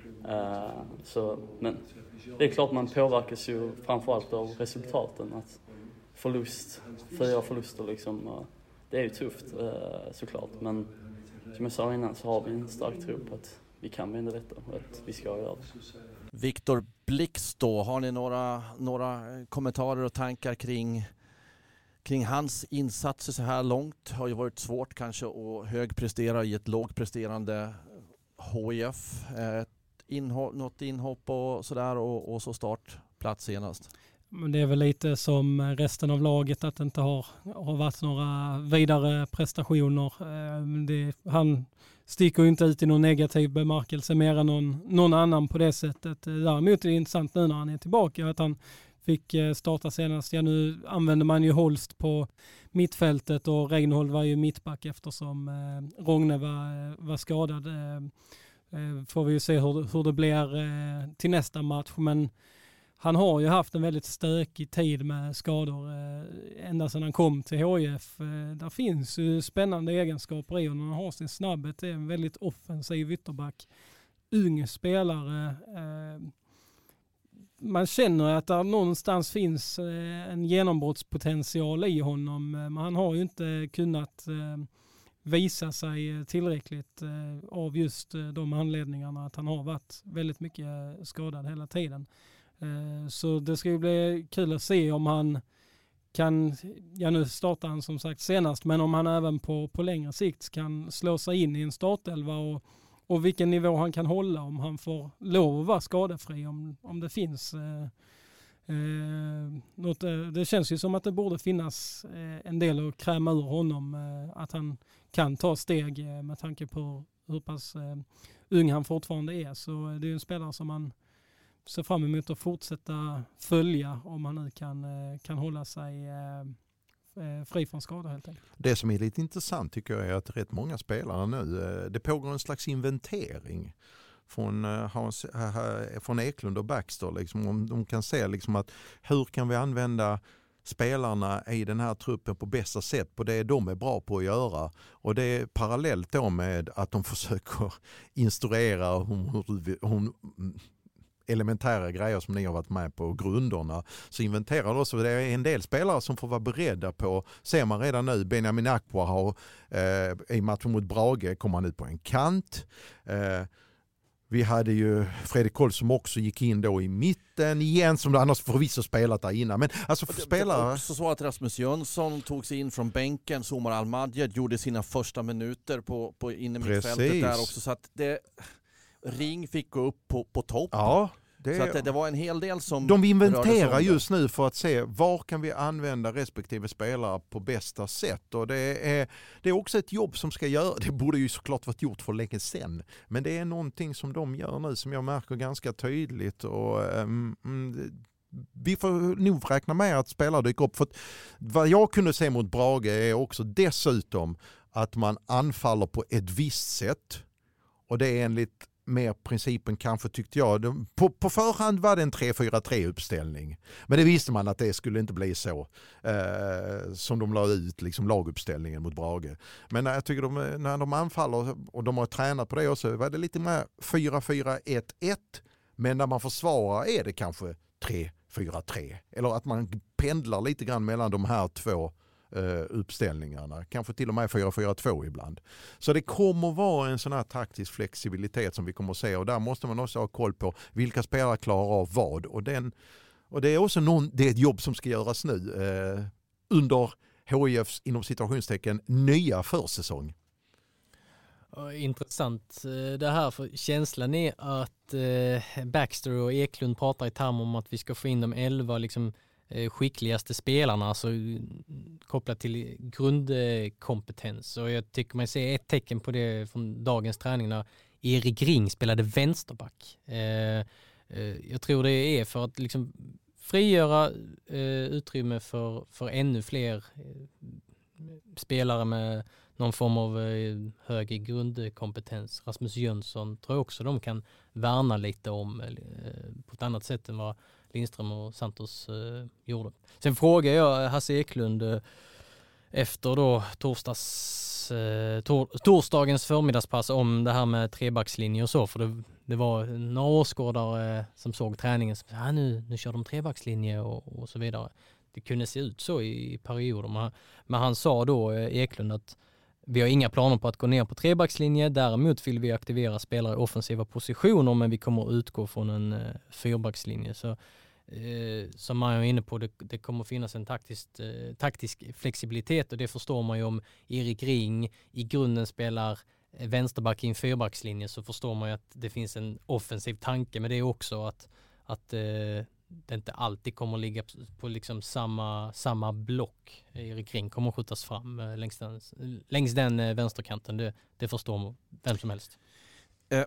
Uh, så, men det är klart man påverkas ju framförallt av resultaten. Att förlust, fyra förluster liksom. Uh, det är ju tufft uh, såklart. Men som jag sa innan så har vi en stark tro på att vi kan vända detta och att vi ska göra det. Viktor Blixt då, har ni några, några kommentarer och tankar kring, kring hans insatser så här långt? Det har ju varit svårt kanske att högprestera i ett lågpresterande H I F. Ett inhopp, något inhopp och sådär och, och så startplats senast. Men det är väl lite som resten av laget att det inte har, har varit några vidare prestationer. Det, han sticker ju inte ut i någon negativ bemärkelse mer än någon, någon annan på det sättet. Däremot är det intressant nu när han är tillbaka att han fick starta senast. Ja, nu använder man ju Holst på mittfältet och Reinhold var ju mittback eftersom eh, Rogne var, var skadad. Eh, får vi ju se hur, hur det blir eh, till nästa match, men han har ju haft en väldigt stökig tid med skador eh, ända sedan han kom till H I F. Eh, där finns ju spännande egenskaper i honom. Han har sin snabbhet, det är en väldigt offensiv ytterback. Ung spelare. Eh, man känner att det någonstans finns eh, en genombrottspotential i honom. Men han har ju inte kunnat eh, visa sig tillräckligt eh, av just eh, de anledningarna att han har varit väldigt mycket skadad hela tiden. Så det ska ju bli kul att se om han kan, ja nu startar han som sagt senast, men om han även på, på längre sikt kan slå sig in i en startelva och, och vilken nivå han kan hålla om han får lov att vara skadefri, om, om det finns eh, eh, något, eh, det känns ju som att det borde finnas eh, en del att kräma ur honom, eh, att han kan ta steg eh, med tanke på hur pass eh, ung han fortfarande är. Så det är en spelare som man ser fram emot att fortsätta följa om han nu kan, eh, kan hålla sig eh, fri från skador helt enkelt. Det som är lite intressant tycker jag är att rätt många spelare nu, det pågår en slags inventering från, Hans, från Eklund och Baxter. Liksom, om de kan se liksom att hur kan vi använda spelarna i den här truppen på bästa sätt på det de är bra på att göra. Och det är parallellt då med att de försöker instruera hur, hur, hur elementära grejer som ni har varit med på, grunderna, så inventerar också. Det är en del spelare som får vara beredda på, ser man redan nu, Benjamin Akwa har eh, i matchen mot Brage kom han ut på en kant. Eh, vi hade ju Fredrik Koll som också gick in då i mitten igen, som annars förvisso spelat där innan. Men alltså det, spelare... Det var också så att Rasmus Jönsson tog sig in från bänken, Somar Al-Madjed gjorde sina första minuter på, på inne mittfältet där också, så att det... Ring fick gå upp på, på topp. Ja, det, så att det, det var en hel del som... De inventerar just nu för att se var kan vi använda respektive spelare på bästa sätt. Och det är, det är också ett jobb som ska göra. Det borde ju såklart varit gjort för länge sedan. Men det är någonting som de gör nu som jag märker ganska tydligt. Och um, vi får nog räkna med att spelare dyker upp. För att vad jag kunde se mot Brage är också dessutom att man anfaller på ett visst sätt. Och det är enligt mer principen kanske tyckte jag. På, på förhand var det en tre fyra tre uppställning. Men det visste man att det skulle inte bli så eh, som de la ut liksom laguppställningen mot Brage. Men jag tycker de, när de anfaller, och de har tränat på det också, var det lite mer fyra fyra ett ett. Men när man försvarar är det kanske tre fyra tre. Eller att man pendlar lite grann mellan de här två uppställningarna. Kanske till och med fyra fyra två ibland. Så det kommer vara en sån här taktisk flexibilitet som vi kommer att se, och där måste man också ha koll på vilka spelare klarar av vad. Och, den, och det är också någon, det är ett jobb som ska göras nu eh, under H I F:s inom situationstecken nya försäsong. Intressant det här, för känslan är att eh, Baxter och Eklund pratar i termer om att vi ska få in de elva liksom skickligaste spelarna, alltså kopplat till grundkompetens. Och jag tycker man ser ett tecken på det från dagens träning när Erik Ring spelade vänsterback. Eh, eh, jag tror det är för att liksom frigöra eh, utrymme för, för ännu fler eh, spelare med någon form av eh, hög grundkompetens. Rasmus Jönsson tror jag också de kan värna lite om eh, på ett annat sätt än vad Lindström och Santos eh, gjorde. Sen frågar jag Hasse Eklund eh, efter då torsdags, eh, tor, torsdagens förmiddagspass om det här med trebackslinje och så, för det, det var några åskådare eh, som såg träningen som sa, nu, nu kör de trebackslinje och, och så vidare. Det kunde se ut så i, i perioder, men, men han sa då eh, Eklund att vi har inga planer på att gå ner på trebackslinje, däremot vill vi aktivera spelare i offensiva positioner, men vi kommer att utgå från en eh, fyrbackslinje. Så eh, som man är inne på, det, det kommer att finnas en taktisk, eh, taktisk flexibilitet, och det förstår man ju om Erik Ring i grunden spelar vänsterback i en fyrbackslinje, så förstår man ju att det finns en offensiv tanke, men det är också att, att eh, det inte alltid kommer att ligga på, på liksom samma, samma block. Erik Ring kommer att skjutas fram eh, längs den, längs den eh, vänsterkanten. Det, det förstår man vem som helst. Eh,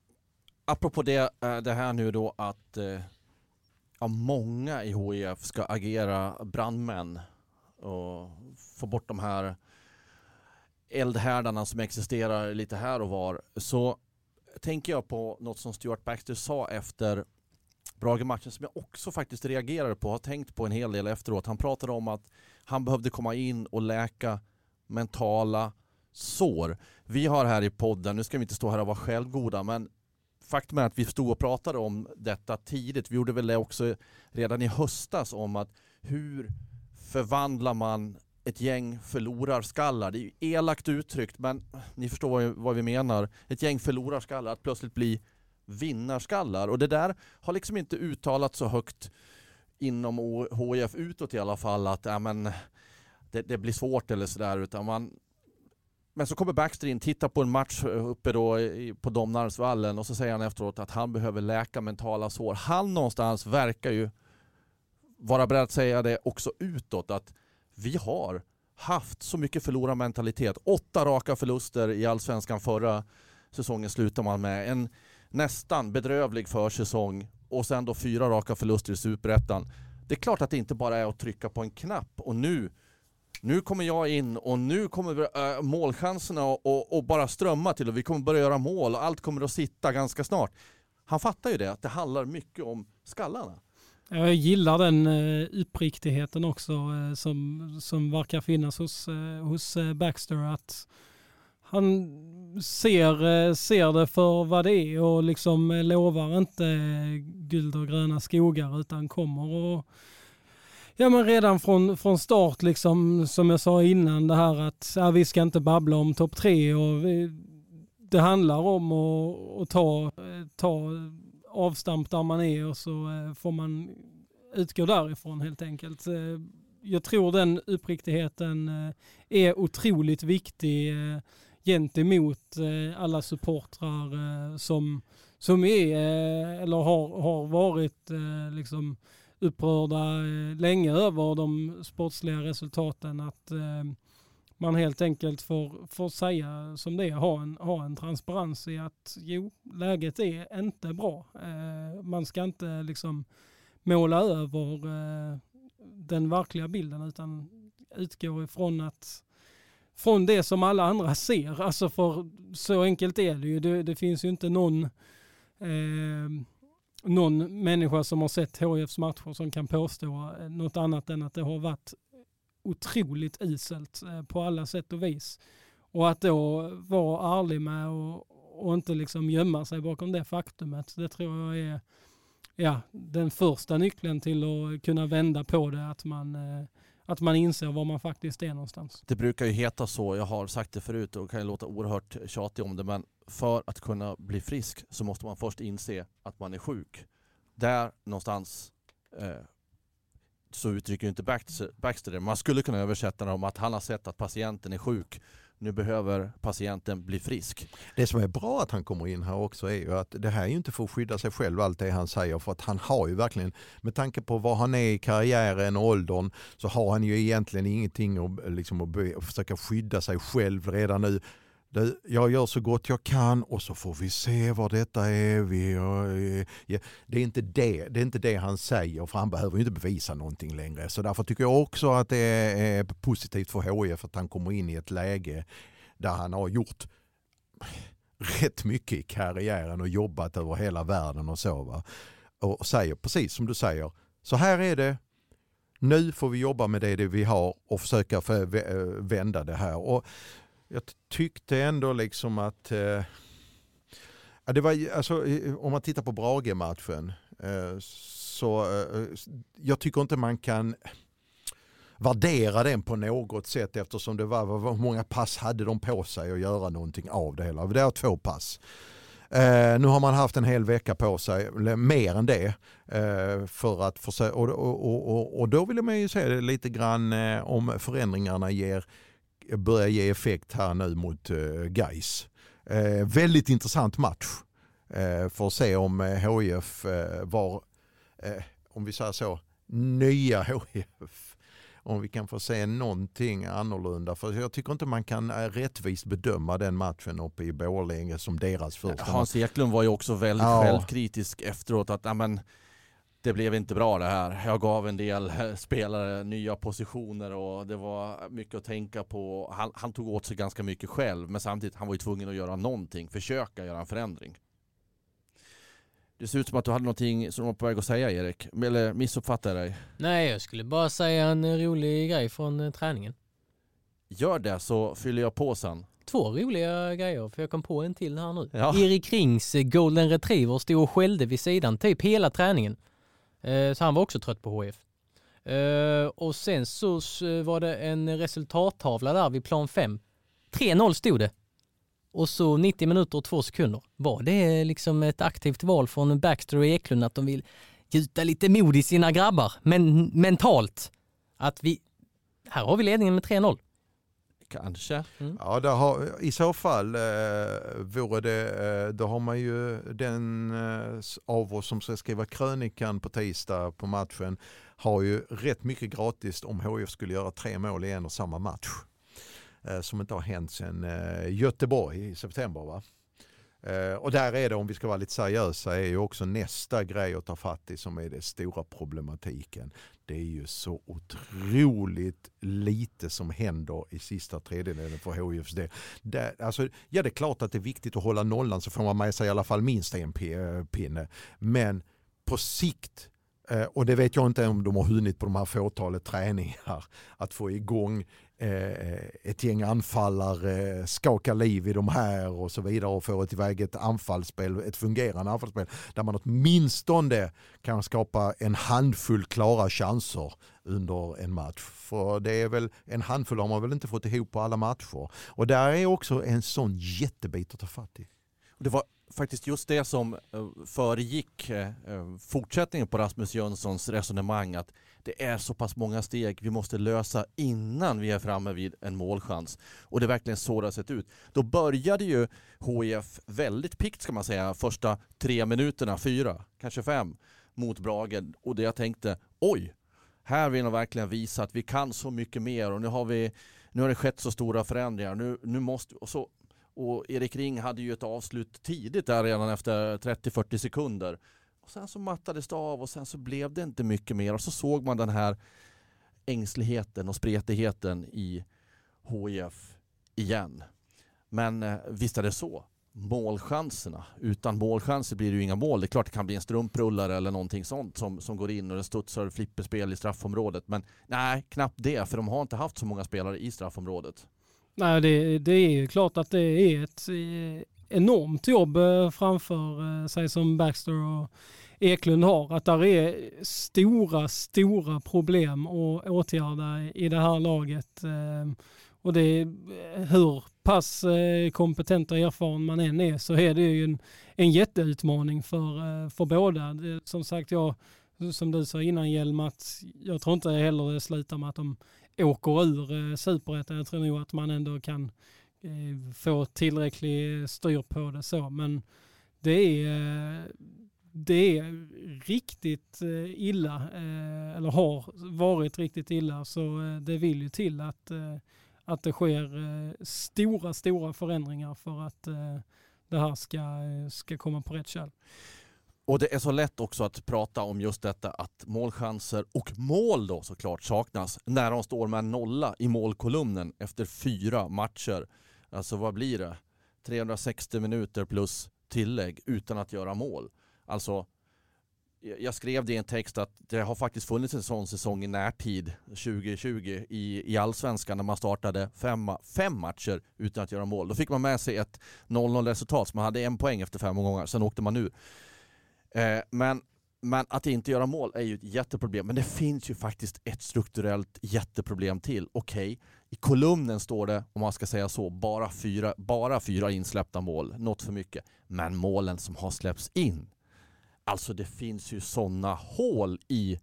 apropå det, eh, det här nu då att eh, ja, många i H I F ska agera brandmän och få bort de här eldhärdarna som existerar lite här och var, så tänker jag på något som Stuart Baxter sa efter Brage-matchen som jag också faktiskt reagerade på och har tänkt på en hel del efteråt. Han pratade om att han behövde komma in och läka mentala sår. Vi har här i podden, nu ska vi inte stå här och vara självgoda, men faktum är att vi stod och pratade om detta tidigt. Vi gjorde väl det också redan i höstas om att hur förvandlar man ett gäng förlorarskallar. Det är ju elakt uttryckt, men ni förstår vad vi menar. Ett gäng förlorarskallar att plötsligt bli vinnarskallar. Och det där har liksom inte uttalat så högt inom H I F utåt i alla fall att ja, men, det, det blir svårt eller sådär, utan man Men så kommer Baxter in, tittar på en match uppe då på Domnarsvallen och så säger han efteråt att han behöver läka mentala sår. Han någonstans verkar ju vara beredd att säga det också utåt, att vi har haft så mycket förlorad mentalitet. Åtta raka förluster i Allsvenskan förra säsongen slutar man med. En nästan bedrövlig försäsong och sen då fyra raka förluster i Superettan. Det är klart att det inte bara är att trycka på en knapp och nu Nu kommer jag in och nu kommer vi, äh, målchanserna och, och, och bara strömma till och vi kommer börja göra mål och allt kommer att sitta ganska snart. Han fattar ju det, att det handlar mycket om skallarna. Jag gillar den uh, uppriktigheten också uh, som, som verkar finnas hos, uh, hos uh, Baxter. Att han ser, uh, ser det för vad det är och liksom uh, lovar inte uh, guld och gröna skogar utan kommer och ja, men redan från, från start, liksom, som jag sa innan, det här att ja, vi ska inte babbla om topp tre. Och vi, det handlar om att, att ta, ta avstamp där man är och så får man utgå därifrån helt enkelt. Jag tror den uppriktigheten är otroligt viktig gentemot alla supportrar som, som är eller har, har varit liksom upprörda länge över de sportsliga resultaten, att eh, man helt enkelt får, får säga som det är, ha en, ha en transparens i att jo, läget är inte bra. Eh, man ska inte liksom måla över eh, den verkliga bilden utan utgå ifrån att från det som alla andra ser. Alltså för så enkelt är det ju. Det, det finns ju inte någon eh, någon människa som har sett H I F:s matcher som kan påstå något annat än att det har varit otroligt iselt på alla sätt och vis. Och att då vara ärlig med och, och inte liksom gömma sig bakom det faktumet, det tror jag är ja, den första nyckeln till att kunna vända på det, att man, att man inser var man faktiskt är någonstans. Det brukar ju heta så, jag har sagt det förut och kan ju låta oerhört tjatig om det, men för att kunna bli frisk så måste man först inse att man är sjuk. Där någonstans eh, så uttrycker inte Baxter, Baxter det. Man skulle kunna översätta det om att han har sett att patienten är sjuk. Nu behöver patienten bli frisk. Det som är bra att han kommer in här också är ju att det här är ju inte för att skydda sig själv allt det han säger, för att han har ju verkligen, med tanke på vad han är i karriären och åldern, så har han ju egentligen ingenting att, liksom, att, be, att försöka skydda sig själv redan nu. Det, jag gör så gott jag kan och så får vi se vad detta är. Vi, ja, det, är inte det, det är inte det han säger, för han behöver ju inte bevisa någonting längre. Så därför tycker jag också att det är positivt för H I F att han kommer in i ett läge där han har gjort rätt mycket i karriären och jobbat över hela världen och så. Va? Och säger precis som du säger, så här är det. Nu får vi jobba med det, det vi har och försöka för, vända det här. Och jag tyckte ändå liksom att eh, det var, alltså, om man tittar på Brage-matchen eh, så eh, jag tycker inte man kan värdera den på något sätt, eftersom det var, var många pass hade de på sig att göra någonting av det hela. Det var två pass. Eh, nu har man haft en hel vecka på sig, mer än det, eh, för att försöka, och, och, och, och då vill man ju säga lite grann eh, om förändringarna ger börjar ge effekt här nu mot uh, Gais. Uh, väldigt intressant match uh, för att se om uh, H I F uh, var, uh, om vi säger så, nya H I F. Om vi kan få se någonting annorlunda. För jag tycker inte man kan uh, rättvist bedöma den matchen uppe i Borlänge som deras första. Hans Eklund var ju också väldigt ja. självkritisk efteråt att amen, det blev inte bra det här. Jag gav en del spelare nya positioner och det var mycket att tänka på. Han, han tog åt sig ganska mycket själv, men samtidigt han var ju tvungen att göra någonting, försöka göra en förändring. Det ser ut som att du hade någonting som du var på väg att säga, Erik. Eller missuppfattar jag dig? Nej, jag skulle bara säga en rolig grej från uh, träningen. Gör det så fyller jag på sen. Två roliga grejer, för jag kom på en till här nu. Ja. Erik Rings Golden Retriever stod och skällde vid sidan typ hela träningen. Så han var också trött på H F. Och sen så var det en resultattavla där vid plan fem. tre noll stod det. Och så nittio minuter och två sekunder. Var det liksom ett aktivt val från Baxter och Eklund att de vill gjuta lite mod i sina grabbar? Men mentalt. Att vi, här har vi ledningen med tre noll. kanske. Mm. Ja, det har, i så fall eh, vore det, eh, då har man ju den eh, av oss som ska skriva krönikan på tisdag på matchen har ju rätt mycket gratis om H I F skulle göra tre mål i en och samma match. Eh, som inte har hänt sedan eh, Göteborg i september, va? Uh, och där är det, om vi ska vara lite seriösa, är ju också nästa grej att ta fatt i som är det stora problematiken. Det är ju så otroligt lite som händer i sista tredjedelen för H I Fs del. Det, alltså, ja, det är klart att det är viktigt att hålla nollan, så får man med sig i alla fall minst en pinne. Men på sikt, uh, och det vet jag inte om de har hunnit på de här fåtalet träningar, att få igång ett gäng anfallare, skaka liv i de här och så vidare och få ett iväg ett anfallsspel, ett fungerande anfallsspel där man åtminstone kan skapa en handfull klara chanser under en match. För det är väl en handfull har man väl inte fått ihop på alla matcher. Och där är också en sån jättebit att ta fatt i. Det var faktiskt just det som föregick fortsättningen på Rasmus Jönssons resonemang, att det är så pass många steg vi måste lösa innan vi är framme vid en målchans. Och det är verkligen så det har sett ut. Då började ju H I F väldigt pikt, ska man säga, första tre minuterna, fyra, kanske fem, mot Brage. Och det jag tänkte, oj, här vill de verkligen visa att vi kan så mycket mer. Och nu har, vi, nu har det skett så stora förändringar. Nu, nu måste, och, så, och Erik Ring hade ju ett avslut tidigt där redan efter trettio till fyrtio sekunder. Och sen så mattades det av och sen så blev det inte mycket mer. Och så såg man den här ängsligheten och spretigheten i H I F igen. Men eh, visst är det så. Målchanserna. Utan målchanser blir det ju inga mål. Det är klart det kan bli en strumprullare eller någonting sånt som, som går in och det studsar flipperspel i straffområdet. Men nej, knappt det. För de har inte haft så många spelare i straffområdet. Nej, det, det är ju klart att det är ett enormt jobb framför sig som Baxter och Eklund har. Att där är stora, stora problem att åtgärda i det här laget. Och det är hur pass kompetent och erfaren man än är, så är det ju en, en jätteutmaning för, för båda. Som sagt, jag, som du sa innan, Hjelm, att jag tror inte heller det slutar med att de åker ur Superettan. Jag tror nog att man ändå kan eh, få tillräcklig styr på det så. Men det är, det är riktigt illa, eh, eller har varit riktigt illa. Så eh, det vill ju till att, eh, att det sker eh, stora, stora förändringar för att eh, det här ska, ska komma på rätt käll. Och det är så lätt också att prata om just detta att målchanser och mål då såklart saknas när de står med en nolla i målkolumnen efter fyra matcher. Alltså vad blir det? trehundrasextio minuter plus tillägg utan att göra mål. Alltså jag skrev det i en text att det har faktiskt funnits en sån säsong i närtid tjugo tjugo i, i Allsvenskan när man startade fem, fem matcher utan att göra mål. Då fick man med sig ett noll noll resultat så man hade en poäng efter fem gånger. Sen åkte man ur. Eh, men, men att inte göra mål är ju ett jätteproblem. Men det finns ju faktiskt ett strukturellt jätteproblem till. Okej, i kolumnen står det, om man ska säga så, bara fyra, bara fyra insläppta mål. Något för mycket. Men målen som har släppts in. Alltså det finns ju sådana hål i,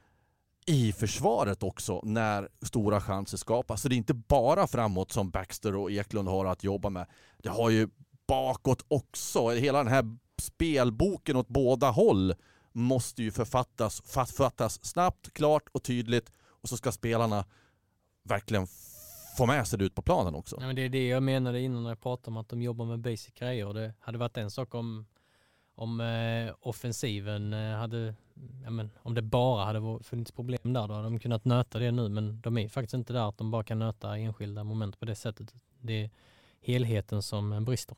i försvaret också när stora chanser skapas. Så det är inte bara framåt som Baxter och Eklund har att jobba med. Det har ju bakåt också. Hela den här spelboken åt båda håll måste ju författas, författas snabbt, klart och tydligt, och så ska spelarna verkligen få med sig det ut på planen också. Ja, men det är det jag menade innan när jag pratade om att de jobbar med basic grejer. Det hade varit en sak om, om eh, offensiven eh, hade, ja, men, om det bara hade funnits problem där, då hade de kunnat nöta det nu, men de är faktiskt inte där att de bara kan nöta enskilda moment på det sättet. Det är helheten som brister.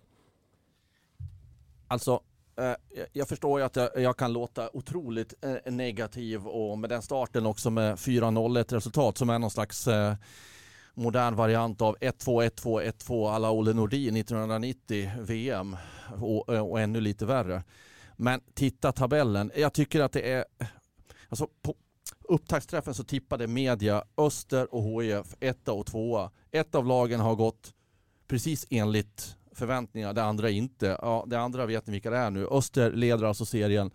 Alltså, eh, jag förstår ju att jag, jag kan låta otroligt eh, negativ, och med den starten också med fyra noll ett resultat som är någon slags eh, modern variant av ett två ett två ett två alla Olle Nordin nittonhundranittio V M och, och ännu lite värre. Men titta tabellen. Jag tycker att det är, alltså på upptaktsträffen så tippade media Öster och H I F etta och tvåa. Ett av lagen har gått precis enligt förväntningar, det andra inte. Ja, det andra vet ni vilka det är nu. Öster leder alltså serien,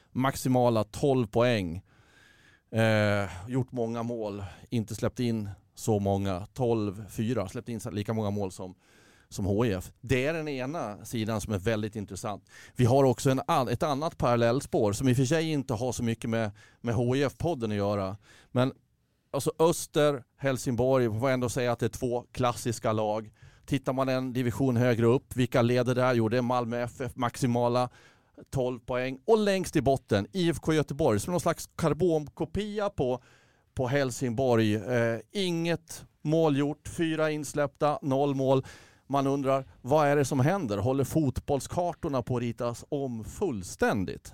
maximala tolv poäng. Eh, gjort många mål, inte släppt in så många, tolv fyra, släppt in lika många mål som, som H I F. Det är den ena sidan som är väldigt intressant. Vi har också en, ett annat parallellspår som i och för sig inte har så mycket med, med H I F-podden att göra. Men alltså Öster, Helsingborg, får ändå säga att det är två klassiska lag. Tittar man en division högre upp, vilka leder där? Jo, det är Malmö F F, maximala tolv poäng. Och längst i botten, I F K Göteborg, som någon slags karbonkopia på, på Helsingborg. Eh, inget mål gjort, fyra insläppta, noll mål. Man undrar, vad är det som händer? Håller fotbollskartorna på att ritas om fullständigt?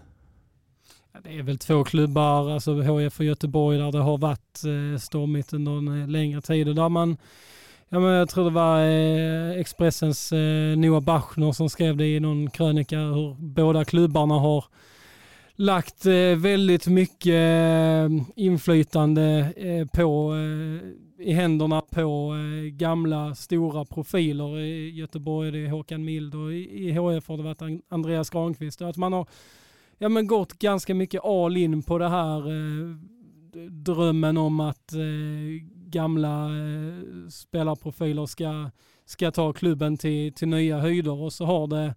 Ja, det är väl två klubbar, alltså H I F och Göteborg, där det har varit eh, stormigt under en längre tid. Och där man, ja, men jag tror det var eh, Expressens eh, Noah Bachner som skrev det i någon krönika hur båda klubbarna har lagt eh, väldigt mycket eh, inflytande eh, på eh, i händerna på eh, gamla stora profiler. I Göteborg är det Håkan Mild och i, i H F har det varit Andreas Granqvist. Och att man har ja, men gått ganska mycket all in på det här eh, drömmen om att eh, gamla eh, spelarprofiler ska, ska ta klubben till, till nya höjder, och så har det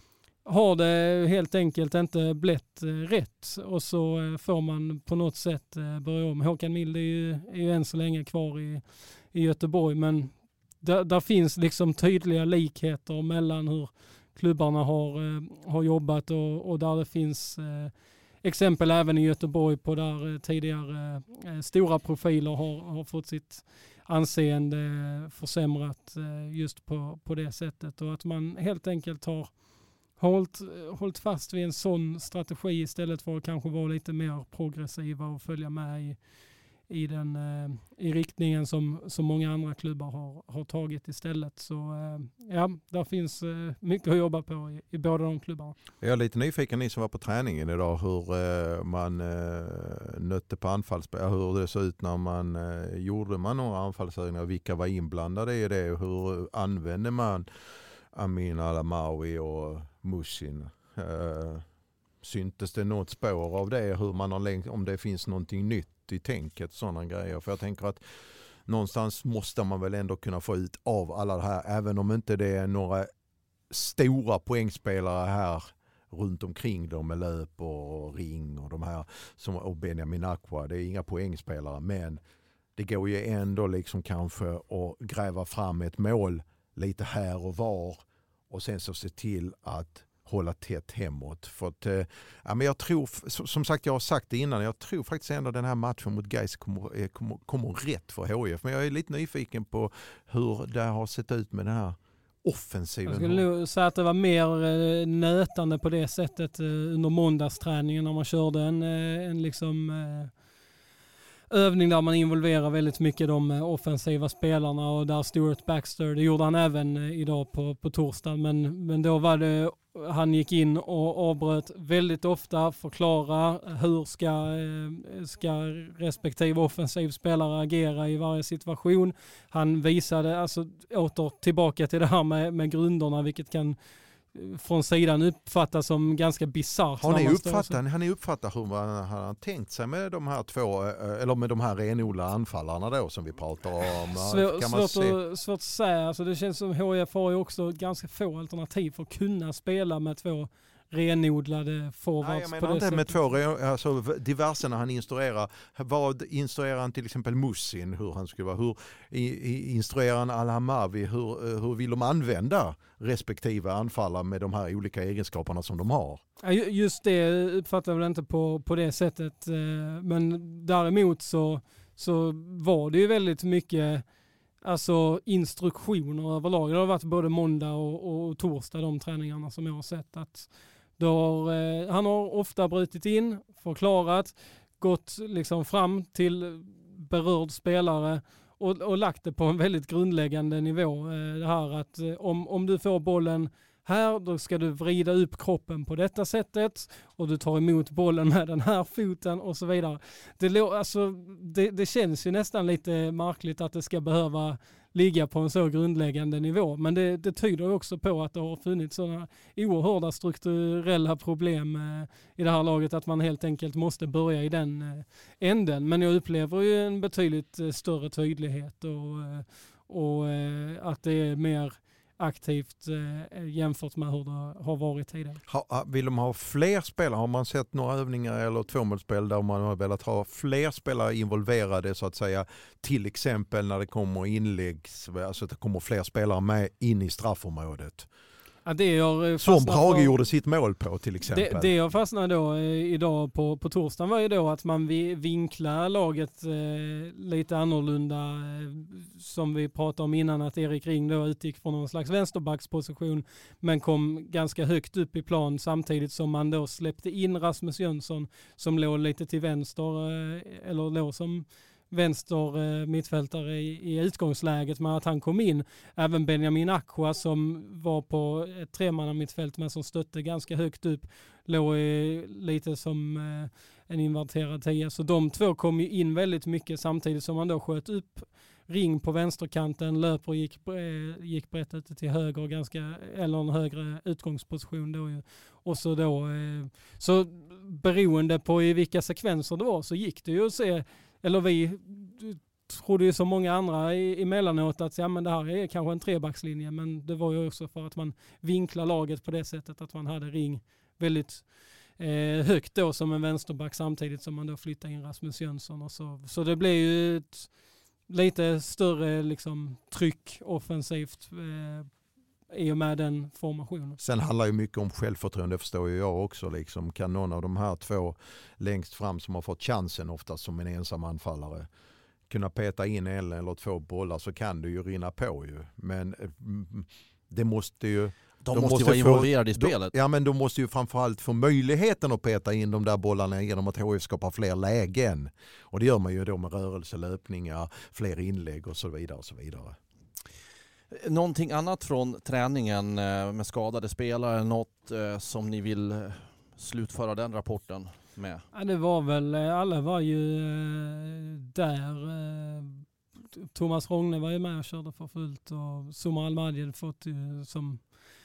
har det helt enkelt inte blivit rätt, och så får man på något sätt börja om. Håkan Mild är ju, är ju än så länge kvar i, i Göteborg, men där, där finns liksom tydliga likheter mellan hur klubbarna har, har jobbat och, och där det finns eh, exempel även i Göteborg på där tidigare eh, stora profiler har, har fått sitt anseende försämrat eh, just på, på det sättet, och att man helt enkelt har Hållit, hållit fast vid en sån strategi istället för att kanske vara lite mer progressiva och följa med i, i, den, i riktningen som, som många andra klubbar har, har tagit istället. Så ja, där finns mycket att jobba på i, i båda de klubbarna. Jag är lite nyfiken, ni som var på träningen idag, hur man nötte på anfallsspel, hur det såg ut när man gjorde man några anfallsövningar, vilka var inblandade i det, hur använde man Amin Alamawi och Mushin. Uh, syntes det något spår av det? Hur man har längt, om det finns någonting nytt i tänket, sådana grejer. För jag tänker att någonstans måste man väl ändå kunna få ut av alla det här, även om inte det är några stora poängspelare här runt omkring dem med Löp och Ring och de här som, och Benjamin Aqua. Det är inga poängspelare, men det går ju ändå liksom kanske att gräva fram ett mål lite här och var, och sen så se till att hålla tätt hemåt. För att, ja, men jag tror, som sagt, jag har sagt det innan, jag tror faktiskt ändå den här matchen mot Gais kommer, kommer, kommer rätt för H I F. Men jag är lite nyfiken på hur det har sett ut med den här offensiven. Jag skulle nog säga att det var mer nötande på det sättet under måndagsträningen när man körde en, en liksom övning där man involverar väldigt mycket de offensiva spelarna, och där Stuart Baxter, det gjorde han även idag på, på torsdag, men, men då var det, han gick in och avbröt väldigt ofta, förklara hur ska, ska respektive offensiv spelare agera i varje situation. Han visade alltså åter tillbaka till det här med, med grunderna, vilket kan från sidan uppfattas som ganska bisarrt. Har ni uppfattat, har ni uppfattat hur man har tänkt sig med de här två, eller med de här renodlade anfallarna då som vi pratar om? Svår, kan man svårt, se? att, svårt att säga. Alltså det känns som H I F har ju också ganska få alternativ för att kunna spela med två renodlade forwards. Nej, jag menar på det inte sättet. med två, alltså diverse när han instruerar. Vad instruerar han till exempel Mussin, hur han skulle vara? Hur instruerar han Al-Hamavi? Hur, hur vill de använda respektive anfallare med de här olika egenskaperna som de har? Ja, just det uppfattar jag väl inte på, på det sättet. Men däremot så, så var det ju väldigt mycket alltså instruktioner överlag. Det har varit både måndag och, och torsdag, de träningarna som jag har sett. Att har, eh, han har ofta brutit in, förklarat, gått liksom fram till berörd spelare och, och lagt det på en väldigt grundläggande nivå. Eh, det här att eh, om, om du får bollen här, då ska du vrida upp kroppen på detta sättet och du tar emot bollen med den här foten och så vidare. Det, alltså, det, det känns ju nästan lite märkligt att det ska behöva ligga på en så grundläggande nivå. Men det, det tyder också på att det har funnits sådana oerhörda strukturella problem eh, i det här laget att man helt enkelt måste börja i den eh, änden. Men jag upplever ju en betydligt eh, större tydlighet och, eh, och eh, att det är mer aktivt eh, jämfört med hur det har varit tidigare. Ha, vill de ha fler spelare? Har man sett några övningar eller tvåmålsspel där man har velat ha fler spelare involverade så att säga, till exempel när det kommer inlägg, alltså att det kommer fler spelare med in i straffområdet? Ja, det jag som Brage på, gjorde sitt mål på till exempel. Det, det jag fastnade då eh, idag på, på torsdagen var ju då att man vinklar laget eh, lite annorlunda eh, som vi pratade om innan, att Erik Ring då utgick från någon slags vänsterbacksposition men kom ganska högt upp i plan samtidigt som man då släppte in Rasmus Jönsson som låg lite till vänster eh, eller låg som vänster eh, mittfältare i, i utgångsläget med att han kom in. Även Benjamin Aqua som var på ett tremanna mittfält men som stötte ganska högt upp låg eh, lite som eh, en inverterad tia. Så de två kom ju in väldigt mycket samtidigt som man då sköt upp Ring på vänsterkanten, löper och gick, eh, gick brett ute till höger ganska, eller en högre utgångsposition då ju. Och så då eh, så beroende på i vilka sekvenser det var så gick det ju att se. Eller vi trodde ju som många andra emellanåt att ja, men det här är kanske en trebackslinje, men det var ju också för att man vinklar laget på det sättet att man hade Ring väldigt eh, högt då som en vänsterback samtidigt som man då flyttade in Rasmus Jönsson. Och så. Så det blev ju ett lite större liksom, tryck offensivt eh, i och med den formationen. Sen handlar ju mycket om självförtroende, förstår ju jag också. Liksom, kan någon av de här två längst fram som har fått chansen oftast som en ensam anfallare kunna peta in en eller två bollar så kan det ju rinna på ju. Men det måste ju... De, de måste, måste vara få, involverade i spelet. De, ja, men de måste ju framförallt få möjligheten att peta in de där bollarna genom att H F skapar fler lägen. Och det gör man ju då med rörelselöpningar, fler inlägg och så vidare och så vidare. Någonting annat från träningen med skadade spelare, något som ni vill slutföra den rapporten med? Ja, det var väl, alla var ju där. Thomas Rogne var ju med och körde för fullt och Somar Almadi hade fått som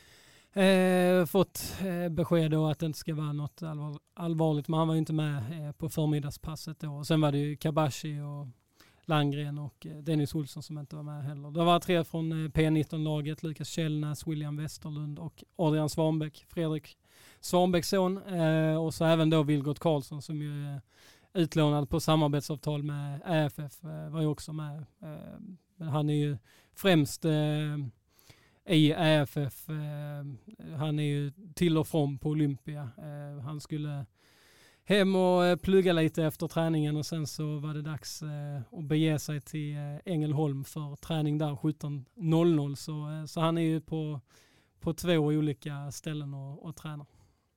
eh, fått besked då att det inte ska vara något allvar, allvarligt, men han var ju inte med på förmiddagspasset då. Och sen var det ju Kabashi och Landgren och Dennis Olsson som inte var med heller. Det var tre från P nitton-laget, Lukas Källnäs, William Westerlund och Adrian Svanbäck, Fredrik Svanbäcks son. Eh, och så även då Vilgot Karlsson som ju är utlånad på samarbetsavtal med A F F eh, var ju också med. Eh, men han är ju främst eh, i A F F. Eh, han är ju till och från på Olympia. Eh, han skulle hem och plugga lite efter träningen och sen så var det dags eh, att bege sig till eh, Ängelholm för träning där sjutton noll noll. Så, eh, så han är ju på, på två olika ställen och, och tränar.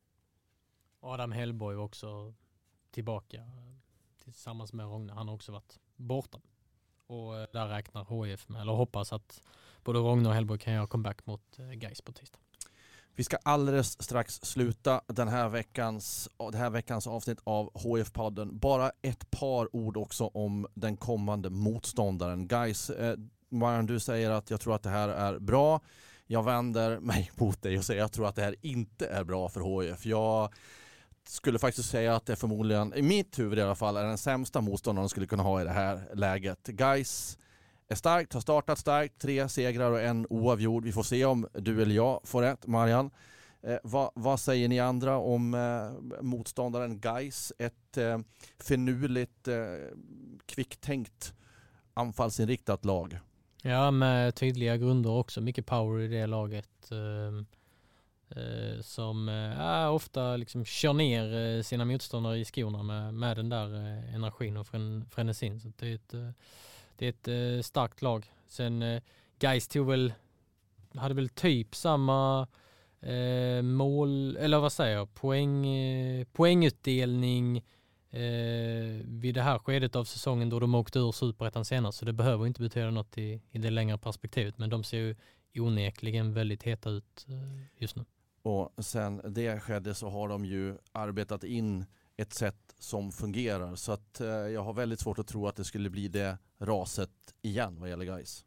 Adam Hellborg också tillbaka tillsammans med Rogne. Han har också varit borta. Och eh, där räknar H I F med, eller hoppas att både Rogne och Hellborg kan göra comeback mot eh, Gais på tisdag. Vi ska alldeles strax sluta den här veckans, det här veckans avsnitt av H F-podden. Bara ett par ord också om den kommande motståndaren. Guys, eh, Marian, du säger att jag tror att det här är bra. Jag vänder mig mot dig och säger att jag tror att det här inte är bra för H F. Jag skulle faktiskt säga att det förmodligen, i mitt huvud i alla fall, är den sämsta motståndaren de skulle kunna ha i det här läget. Guys är starkt, har startat starkt, tre segrar och en oavgjord. Vi får se om du eller jag får rätt, Marian. Eh, vad, vad säger ni andra om eh, motståndaren Gais? Ett eh, finurligt, eh, kvicktänkt, anfallsinriktat lag. Ja, med tydliga grunder också. Mycket power i det laget. Eh, eh, som eh, ofta liksom kör ner eh, sina motståndare i skorna med, med den där eh, energin och fren, frenesin. Så det är ett... Eh, Det är ett eh, starkt lag. Sen eh, Gais tog väl, hade väl typ samma eh, mål, eller vad säger jag, poäng, eh, poängutdelning eh, vid det här skedet av säsongen då de åkte ur Superettan senast. Så det behöver inte betyda något i, i det längre perspektivet. Men de ser ju onekligen väldigt heta ut just nu. Och sen det skedde så har de ju arbetat in ett sätt som fungerar. Så att eh, jag har väldigt svårt att tro att det skulle bli det raset igen vad gäller Gais.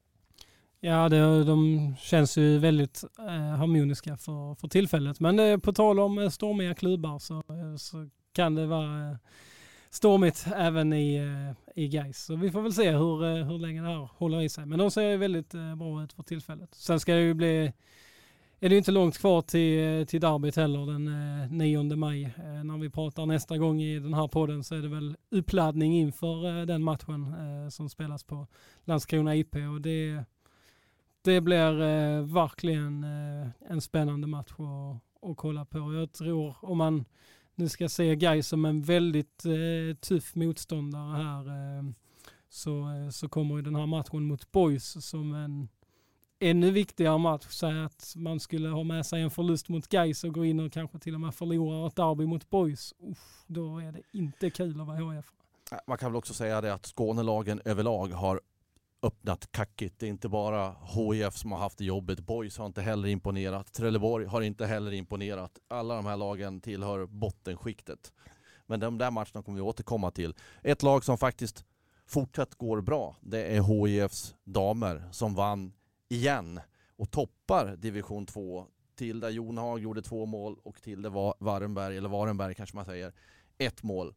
Ja, det, de känns ju väldigt eh, harmoniska för, för tillfället. Men eh, på tal om eh, stormiga klubbar så, eh, så kan det vara eh, stormigt även i, eh, i Gais. Så vi får väl se hur, eh, hur länge det här håller i sig. Men de ser väldigt eh, bra ut för tillfället. Sen ska det ju bli... Är det inte långt kvar till, till derbyt heller den eh, nionde maj. Eh, när vi pratar nästa gång i den här podden så är det väl uppladdning inför eh, den matchen eh, som spelas på Landskrona I P. Och det, det blir eh, verkligen eh, en spännande match att, att kolla på. Jag tror om man nu ska se Gais som en väldigt eh, tuff motståndare här eh, så, eh, så kommer ju den här matchen mot Boys som en ännu viktigare match, så att man skulle ha med sig en förlust mot Gais och gå in och kanske till och med förlora ett derby mot Boys. Uff, då är det inte kul att vara H F. Man kan väl också säga det att Skånelagen överlag har öppnat kackigt. Det är inte bara H I F som har haft det jobbet. Boys har inte heller imponerat. Trelleborg har inte heller imponerat. Alla de här lagen tillhör bottenskiktet. Men de där matcherna kommer vi återkomma till. Ett lag som faktiskt fortsatt går bra, det är H I Fs damer som vann igen och toppar division två. Tilda Jonhag gjorde två mål och Tilde Varenberg, eller Varenberg kanske man säger, ett mål.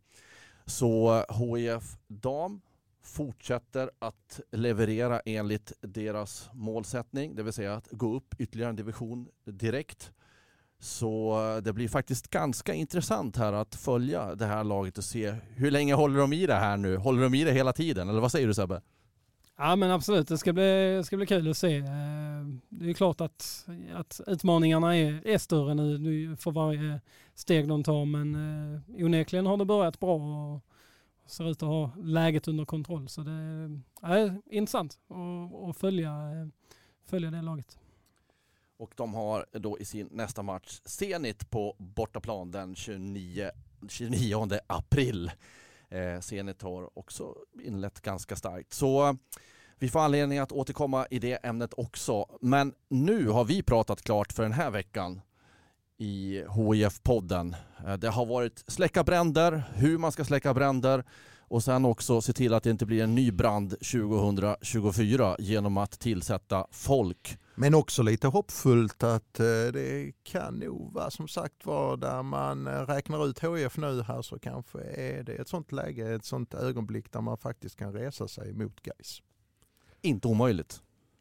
Så H I F dam fortsätter att leverera enligt deras målsättning, det vill säga att gå upp ytterligare en division direkt. Så det blir faktiskt ganska intressant här att följa det här laget och se hur länge håller de i det här nu? Håller de i det hela tiden? Eller vad säger du, Sebbe? Ja, men absolut, det ska bli, ska bli kul att se. Det är klart att, att utmaningarna är, är större nu för varje steg de tar, men onekligen har det börjat bra och ser ut att ha läget under kontroll. Så det är intressant att, att följa, följa det laget. Och de har då i sin nästa match Zenit på bortaplan den tjugonionde april. Eh, Zenit har också inlett ganska starkt. Så eh, vi får anledning att återkomma i det ämnet också. Men nu har vi pratat klart för den här veckan i H I F-podden. Eh, det har varit släcka bränder, hur man ska släcka bränder och sen också se till att det inte blir en ny brand tjugohundratjugofyra genom att tillsätta folk. Men också lite hoppfullt att eh, det kan nog vara som sagt var där man räknar ut H I F nu här, så kanske är det ett sånt läge, ett sånt ögonblick där man faktiskt kan resa sig mot Gais. Inte omöjligt.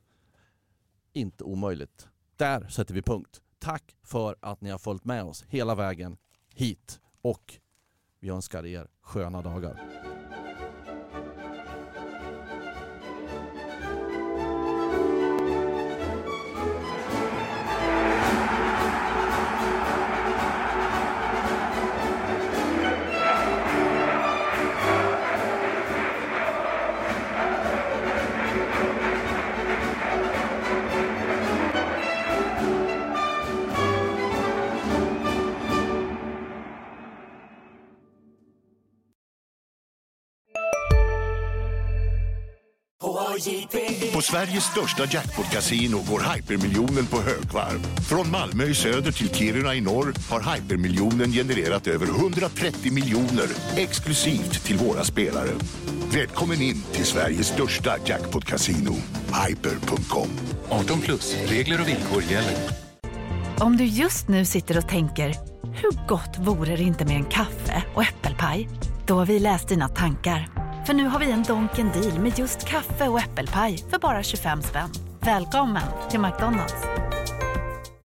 Inte omöjligt. Där sätter vi punkt. Tack för att ni har följt med oss hela vägen hit och vi önskar er sköna dagar. På Sveriges största jackpot-casino går Hypermiljonen på högvarv. Från Malmö i söder till Kiruna i norr har Hypermiljonen genererat över hundratrettio miljoner exklusivt till våra spelare. Välkommen in till Sveriges största jackpot-casino, hyper punkt com. arton plus, regler och villkor gäller. Om du just nu sitter och tänker, hur gott vore det inte med en kaffe och äppelpaj? Då har vi läst dina tankar. För nu har vi en Donken deal med just kaffe och äppelpaj för bara tjugofem spänn. Välkommen till McDonald's.